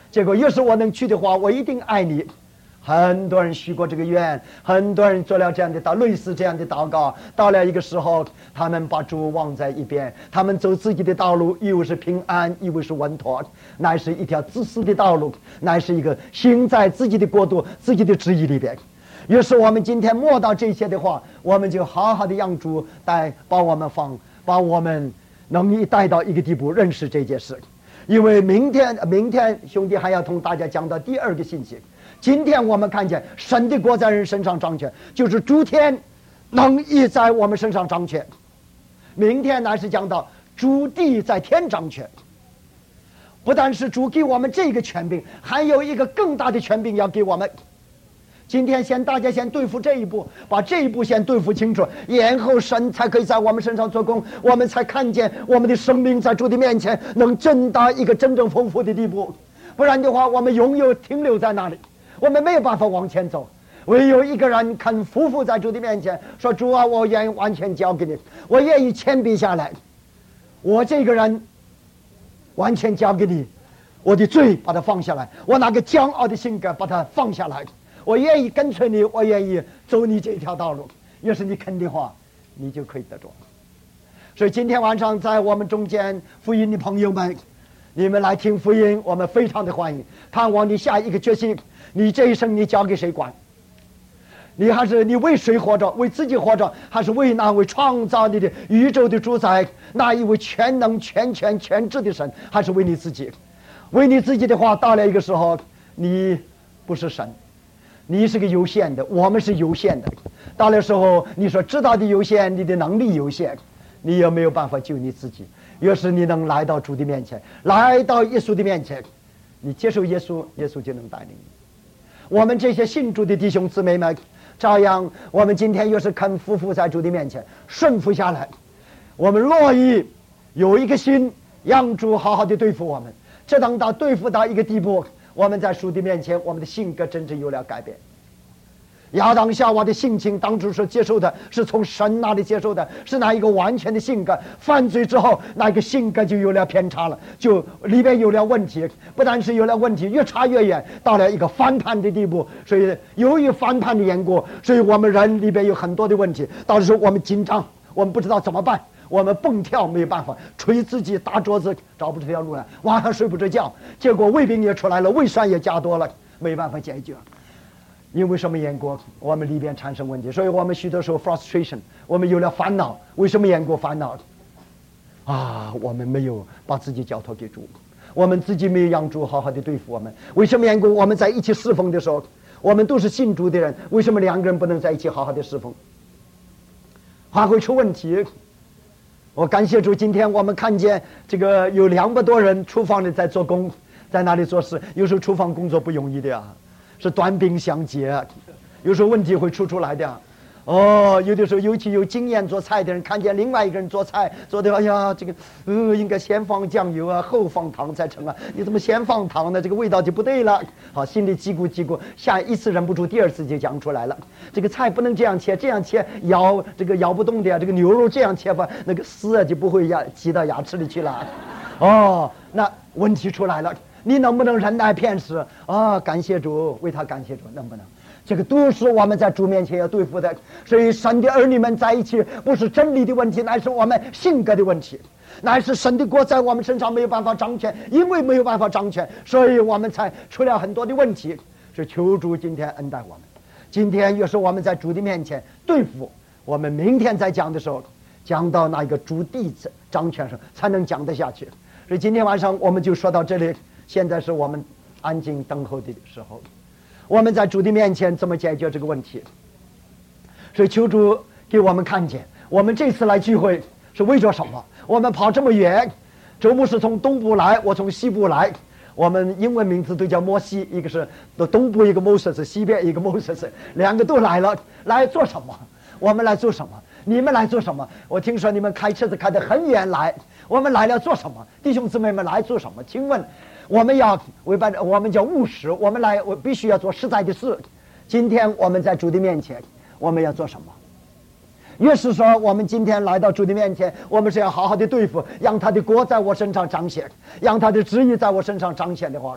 结果越是我能去的话，我一定爱你。很多人许过这个愿，很多人做了这样的祷，类似这样的祷告。到了一个时候，他们把主忘在一边，他们走自己的道路，以为是平安，以为是稳妥，乃是一条自私的道路，乃是一个行在自己的国度、自己的旨意里边。于是我们今天摸到这些的话，我们就好好的让主带把我们放，把我们能带到一个地步，认识这件事。因为明天，明天兄弟还要同大家讲到第二个信息。今天我们看见神的国在人身上掌权，就是诸天能力在我们身上掌权。明天乃是讲到诸地在天掌权。不但是主给我们这个权柄，还有一个更大的权柄要给我们。今天先大家先对付这一步，把这一步先对付清楚，然后神才可以在我们身上做工，我们才看见我们的生命在主的面前能真到一个真正丰富的地步。不然的话，我们永远停留在那里，我们没有办法往前走。唯有一个人肯匍匐在主的面前，说主啊，我愿意完全交给你，我愿意谦卑下来，我这个人完全交给你，我的罪把它放下来，我那个骄傲的性格把它放下来，我愿意跟随你，我愿意走你这条道路。要是你肯的话，你就可以得着。所以今天晚上在我们中间福音的朋友们，你们来听福音，我们非常的欢迎。盼望你下一个决心，你这一生你交给谁管？你还是你为谁活着？为自己活着，还是为那位创造你的宇宙的主宰，那一位全能全权全知的神？还是为你自己？为你自己的话，到了一个时候，你不是神，你是个有限的，我们是有限的。到了时候，你说知道的有限，你的能力有限，你也没有办法救你自己。越是你能来到主的面前，来到耶稣的面前，你接受耶稣，耶稣就能带领你。我们这些信主的弟兄姊妹们，照样我们今天越是肯匍匐在主的面前，顺服下来，我们乐意有一个心让主好好的对付我们。这等到对付到一个地步，我们在主的面前，我们的性格真正有了改变。亚当夏娃的性情当初是接受的，是从神那里接受的，是那一个完全的性格。犯罪之后，那一个性格就有了偏差了，就里边有了问题。不但是有了问题，越差越远，到了一个翻盘的地步。所以由于翻盘的缘故，所以我们人里边有很多的问题。到的时候我们紧张，我们不知道怎么办，我们蹦跳没有办法，捶自己打桌子，找不出条路来，晚上睡不着觉。结果胃病也出来了，胃酸也加多了，没办法解决。因为什么缘故？我们里边产生问题，所以我们许多时候 frustration， 我们有了烦恼。为什么缘故烦恼？啊，我们没有把自己交托给主，我们自己没有让主好好的对付我们。为什么缘故？我们在一起侍奉的时候，我们都是信主的人，为什么两个人不能在一起好好的侍奉？还会出问题。我感谢主，今天我们看见这个有两百多人厨房里在做工，在那里做事。有时候厨房工作不容易的呀，是短兵相接，有时候问题会出出来的。哦，有的时候尤其有经验做菜的人，看见另外一个人做菜做的，哎呀，这个呃应该先放酱油啊，后放糖才成啊，你怎么先放糖呢？这个味道就不对了。好，心里叽咕叽咕，下一次忍不住，第二次就讲出来了。这个菜不能这样切，这样切咬这个咬不动的呀。这个牛肉这样切法，那个丝啊就不会牙挤到牙齿里去了。哦，那问题出来了。你能不能忍耐片时啊？感谢主，为他感谢主，能不能？这个都是我们在主面前要对付的。所以神的儿女们在一起，不是真理的问题，乃是我们性格的问题，乃是神的国在我们身上没有办法掌权，因为没有办法掌权，所以我们才出了很多的问题。是求主今天恩待我们。今天又是我们在主的面前对付，我们明天再讲的时候，讲到那一个主地掌权上，才能讲得下去。所以今天晚上我们就说到这里。现在是我们安静等候的时候，我们在主的面前怎么解决这个问题？所以求主给我们看见，我们这次来聚会是为着什么？我们跑这么远，周牧师从东部来，我从西部来，我们英文名字都叫摩西，一个是东部一个 Moses， 西边一个 Moses， 两个都来了，来做什么？我们来做什么？你们来做什么？我听说你们开车子开得很远来，我们来了做什么？弟兄姊妹们来做什么？请问我们要为办，我们叫务实，我们来，我必须要做实在的事。今天我们在主的面前，我们要做什么？越是说我们今天来到主的面前，我们是要好好的对付，让他的国在我身上彰显，让他的旨意在我身上彰显的话，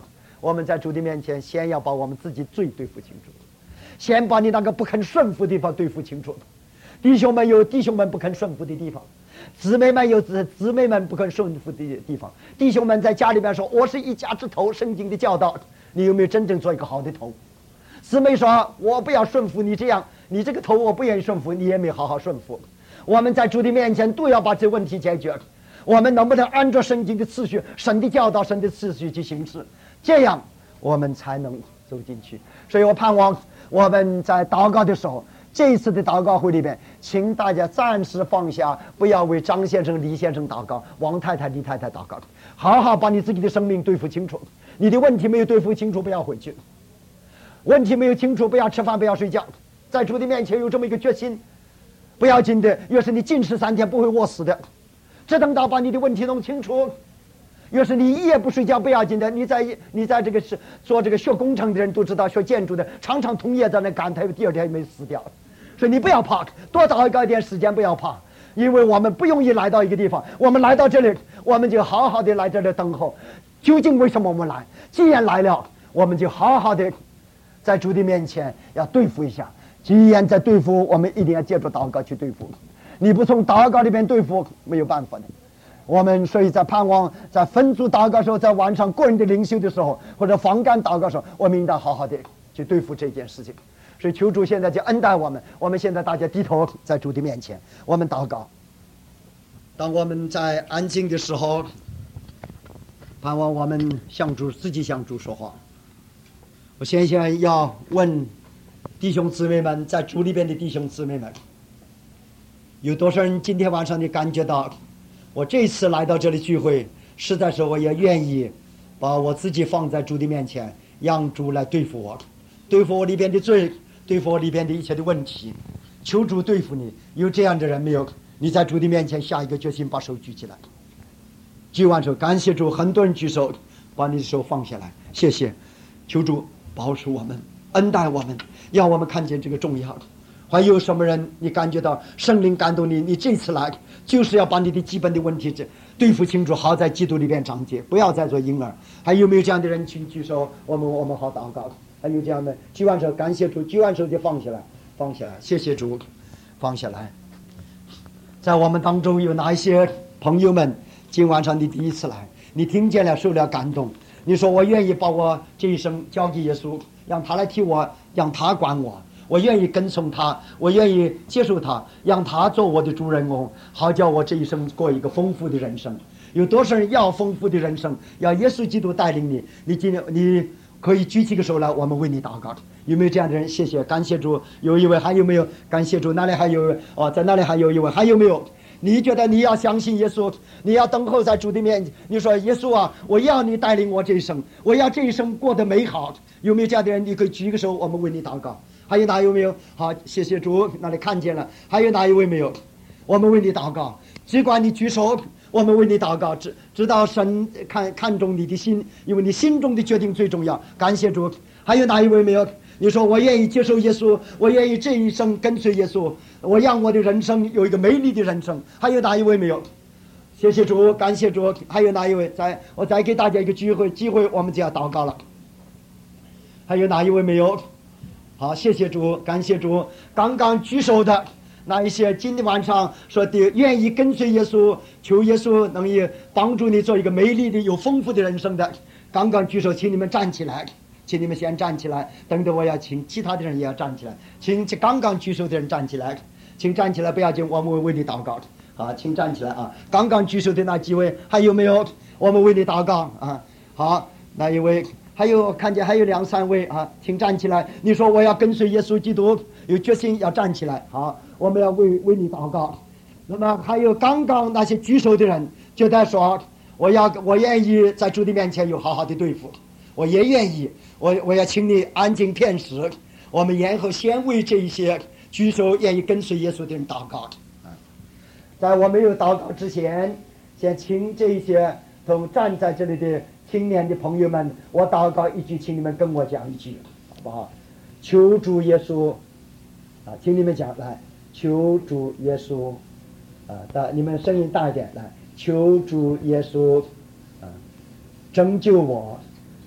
我们在主的面前，先要把我们自己罪对付清楚，先把你那个不肯顺服的地方对付清楚。弟兄们有弟兄们不肯顺服的地方，姊妹们有姊姊妹们不肯顺服的地方。弟兄们在家里面说：“我是一家之头。”圣经的教导，你有没有真正做一个好的头？姊妹说：“我不要顺服你这样，你这个头我不愿意顺服，你也没好好顺服。”我们在主的面前都要把这问题解决。我们能不能按照圣经的次序、神的教导、神的次序去行事？这样我们才能走进去。所以我盼望我们在祷告的时候，这一次的祷告会里边，请大家暂时放下，不要为张先生、李先生祷告，王太太、李太太祷告，好好把你自己的生命对付清楚。你的问题没有对付清楚，不要回去。问题没有清楚，不要吃饭，不要睡觉。在主的面前有这么一个决心，不要紧的。越是你禁食三天不会饿死的，只等到把你的问题弄清楚。越是你一夜不睡觉不要紧的，你在你在这个是做这个学工程的人都知道，学建筑的常常同夜在那干，他第二天没死掉。所以你不要怕，多祷告一点时间，不要怕，因为我们不容易来到一个地方，我们来到这里，我们就好好的来这里等候。究竟为什么我们来？既然来了，我们就好好的在主的面前要对付一下。既然在对付，我们一定要借助祷告去对付。你不从祷告里面对付，没有办法的。我们所以在盼望在分组祷告的时候，在晚上个人的灵修的时候，或者房间祷告的时候，我们应当好好的去对付这件事情。所以求主现在就恩待我们，我们现在大家低头在主的面前，我们祷告。当我们在安静的时候，盼望我们向主自己向主说话。我先先要问弟兄姊妹们，在主里边的弟兄姊妹们，有多少人今天晚上你感觉到，我这次来到这里聚会，实在是我也愿意把我自己放在主的面前，让主来对付我，对付我里边的罪，对付我里边的一切的问题，求主对付你。有这样的人没有？你在主的面前下一个决心，把手举起来。举完手，感谢主，很多人举手，把你的手放下来，谢谢。求主保守我们，恩待我们，让我们看见这个重要。还有什么人你感觉到圣灵感动你，你这次来就是要把你的基本的问题对付清楚，好在基督里边长结，不要再做婴儿。还有没有这样的人请举手，我们我们好祷告。还有这样的，举完手感谢主，举完手就放下来，放下来，谢谢主，放下来。在我们当中有哪一些朋友们今晚上你第一次来，你听见了受了感动，你说我愿意把我这一生交给耶稣，让他来替我，让他管我，我愿意跟从他，我愿意接受他，让他做我的主人公，好叫我这一生过一个丰富的人生。有多少人要丰富的人生，要耶稣基督带领你，你今天你可以举起个手来，我们为你祷告。有没有这样的人？谢谢，感谢主。有一位，还有没有？感谢主。那里还有哦，在那里还有一位，还有没有？你觉得你要相信耶稣，你要等候在主的面前，你说耶稣啊，我要你带领我这一生，我要这一生过得美好。有没有这样的人？你可以举个手，我们为你祷告。还有哪有没有？好，谢谢主，那里看见了。还有哪一位没有？我们为你祷告。只管你举手，我们为你祷告，直直到神看看重你的心，因为你心中的决定最重要。感谢主。还有哪一位没有？你说我愿意接受耶稣，我愿意这一生跟随耶稣，我让我的人生有一个美丽的人生。还有哪一位没有？谢谢主，感谢主。还有哪一位？再我再给大家一个机会，机会我们就要祷告了。还有哪一位没有？好，谢谢主，感谢主。刚刚举手的那一些，今天晚上说的愿意跟随耶稣，求耶稣能以帮助你做一个美丽的、有丰富的人生的，刚刚举手，请你们站起来。请你们先站起来，等着我要请其他的人也要站起来，请刚刚举手的人站起来，请站起来，不要紧，我们会为你祷告。好，请站起来啊！刚刚举手的那几位还有没有？我们为你祷告啊！好，那一位还有看见还有两三位啊，请站起来。你说我要跟随耶稣基督，有决心要站起来。好，我们要为为你祷告。那么还有刚刚那些举手的人，就在说我要我愿意在主的面前有好好的对付。我也愿意，我我要请你安静片时，我们然后先为这一些举手愿意跟随耶稣的人祷告。在我没有祷告之前，先请这一些都站在这里的青年的朋友们，我祷告一句，请你们跟我讲一句，好不好？求主耶稣啊，请你们讲来，求主耶稣啊，的你们声音大一点来，求主耶稣啊，拯救我。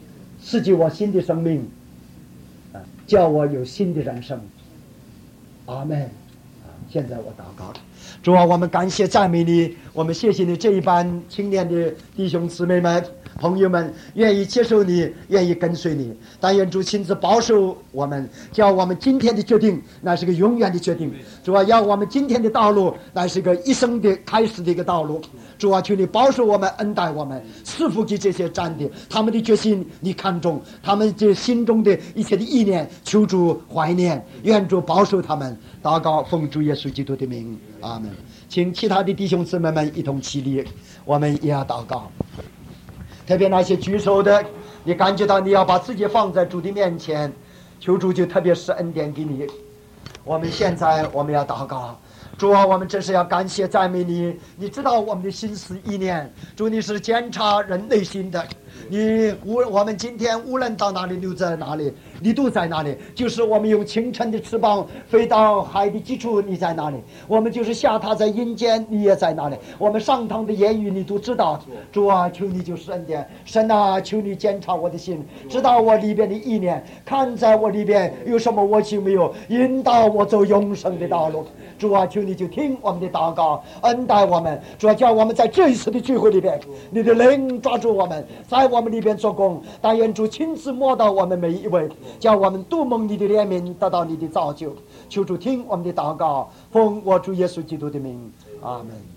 赐给我新的生命，啊，叫我有新的人生。阿门。现在我祷告了，主啊，我们感谢赞美你，我们谢谢你这一班青年的弟兄姊妹们、朋友们，愿意接受你，愿意跟随你。但愿主亲自保守我们，叫我们今天的决定那是个永远的决定。主啊，要我们今天的道路那是个一生的开始的一个道路。主啊，求你保守我们，恩待我们，赐福给这些站的，他们的决心你看重，他们这心中的一切的意念，求主怀念，愿主保守他们。祷告奉主耶稣基督的名，阿门。请其他的弟兄姊妹们一同起立，我们也要祷告。特别那些举手的，你感觉到你要把自己放在主的面前，求主就特别施恩典给你。我们现在我们要祷告，主啊，我们真是要感谢赞美你，你知道我们的心思意念，主你是检查人内心的，你无我们今天无论到哪里留在哪里，你都在哪里。就是我们用清晨的翅膀飞到海的基础，你在哪里？我们就是下榻在阴间，你也在哪里？我们上堂的言语你都知道。主啊，求你就是恩典，神啊，求你检查我的心，知道我里边的意念，看在我里边有什么我就没有，引导我走永生的道路。主啊，求你就听我们的祷告，恩待我们。主啊，叫我们在这一次的聚会里边，你的灵抓住我们，在我们里边做工。但愿主亲自摸到我们每一位，叫我们度蒙你的怜悯，得到你的造就。求主听我们的祷告，奉我主耶稣基督的名，阿门。